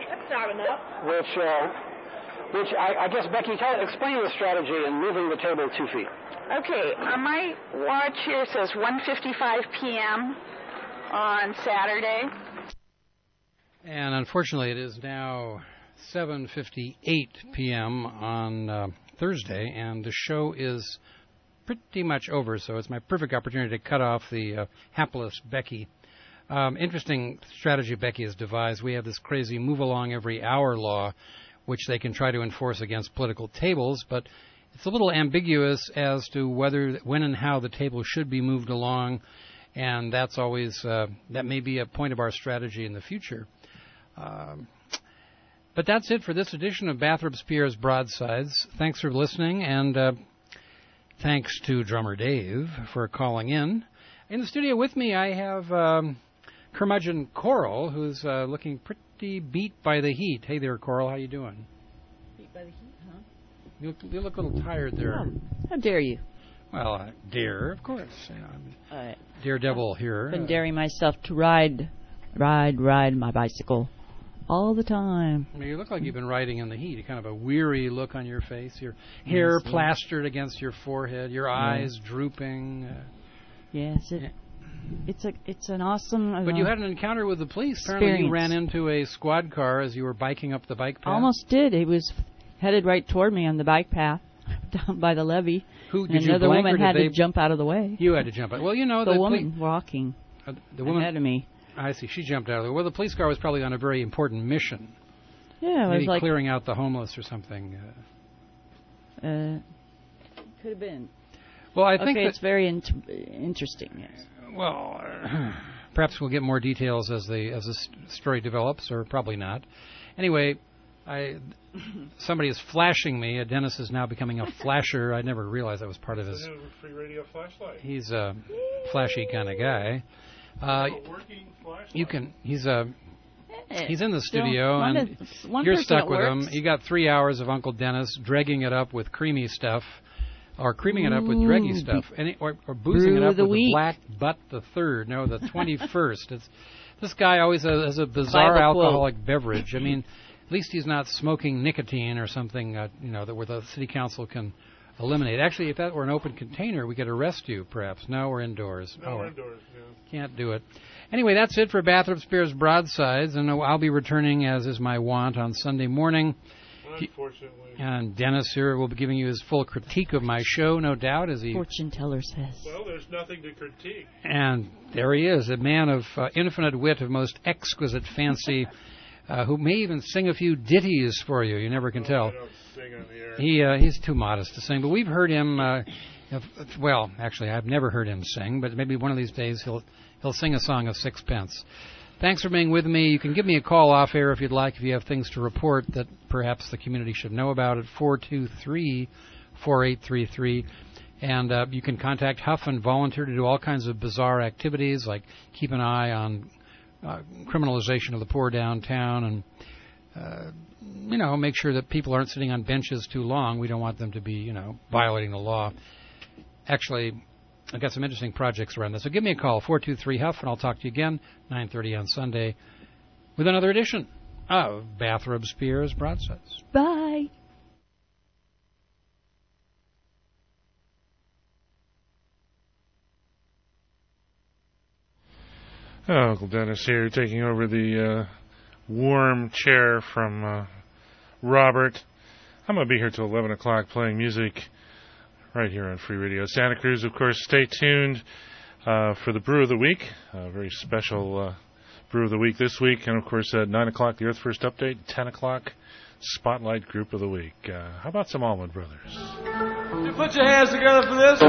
Which I guess, Becky, explain the strategy in moving the table 2 feet. Okay, on my watch here says 1:55 p.m. on Saturday. And unfortunately, it is now 7:58 p.m. on Thursday, and the show is pretty much over, so it's my perfect opportunity to cut off the hapless Becky. Interesting strategy Becky has devised. We have this crazy move-along-every-hour law, which they can try to enforce against political tables, but it's a little ambiguous as to whether, when and how the table should be moved along, and that's always, that may be a point of our strategy in the future. But that's it for this edition of Bathrobe's Pierre's Broadsides. Thanks for listening, and thanks to drummer Dave for calling in. In the studio with me, I have curmudgeon Coral, who's looking pretty beat by the heat. Hey there, Coral. How you doing? Beat by the heat, huh? You look a little tired there. Oh, how dare you? Well, dare, of course. Daredevil here. I've been daring myself to ride my bicycle all the time. I mean, you look like you've been riding in the heat. Kind of a weary look on your face. Your hair plastered against your forehead. Your eyes drooping. Yes, it's an awesome. But you had an encounter with the police. Apparently, you ran into a squad car as you were biking up the bike path. Almost did. He was headed right toward me on the bike path down by the levee. Who did another woman had to jump out of the way. You had to jump out. Well, you know the woman walking. The woman ahead of me. I see. She jumped out of the way. Well, the police car was probably on a very important mission. Yeah, it maybe was like clearing out the homeless or something. Could have been. Well, I think it's very interesting. Yes. Well, perhaps we'll get more details as the story develops, or probably not. Anyway, somebody is flashing me. Dennis is now becoming a flasher. I never realized that was part of his. It's a new free radio flashlight. He's a flashy kind of guy. Working flashlight. He's in the studio, and you're stuck with him. You got 3 hours of Uncle Dennis dragging it up with creamy stuff. Or creaming it up with dreggy stuff, or boozing it up with the Black Butt the 3rd. No, the 21st. This guy always has a bizarre alcoholic beverage. I mean, at least he's not smoking nicotine or something, that where the city council can eliminate. Actually, if that were an open container, we could arrest you, perhaps. No, we're indoors. No, we're indoors. Yeah. Can't do it. Anyway, that's it for Bathrobe's Pierre's Broadsides, and I'll be returning, as is my wont, on Sunday morning. Unfortunately. And Dennis here will be giving you his full critique of my show, no doubt, as he... Fortune teller says. Well, there's nothing to critique. And there he is, a man of infinite wit, of most exquisite fancy, who may even sing a few ditties for you. You never can tell. I don't sing on the air. He's too modest to sing, but we've heard him... well, actually, I've never heard him sing, but maybe one of these days he'll sing a song of sixpence. Thanks for being with me. You can give me a call off air if you'd like, if you have things to report that perhaps the community should know about at 423-4833. And you can contact Huff and volunteer to do all kinds of bizarre activities, like keep an eye on criminalization of the poor downtown and, make sure that people aren't sitting on benches too long. We don't want them to be, violating the law. Actually, I've got some interesting projects around this. So give me a call, 423-HUFF, and I'll talk to you again, 9:30 on Sunday, with another edition of Bathrobe's Pierre's Broadsides. Bye. Uncle Dennis here, taking over the warm chair from Robert. I'm going to be here till 11 o'clock playing music right here on Free Radio Santa Cruz. Of course, stay tuned for the Brew of the Week, a very special Brew of the Week this week. And, of course, at 9 o'clock, the Earth First Update, 10 o'clock, Spotlight Group of the Week. How about some Allman Brothers? You put your hands together for this.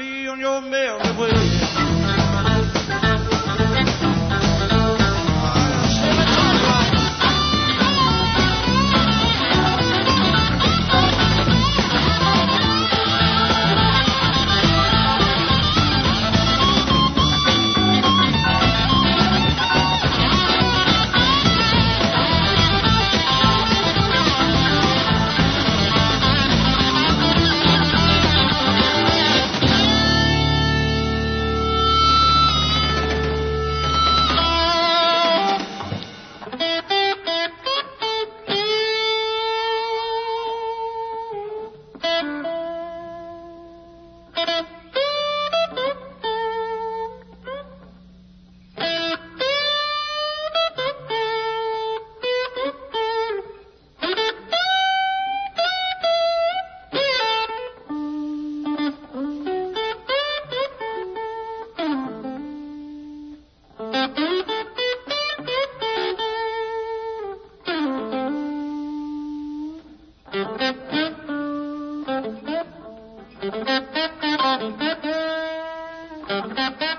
be on your merry way. Thank you.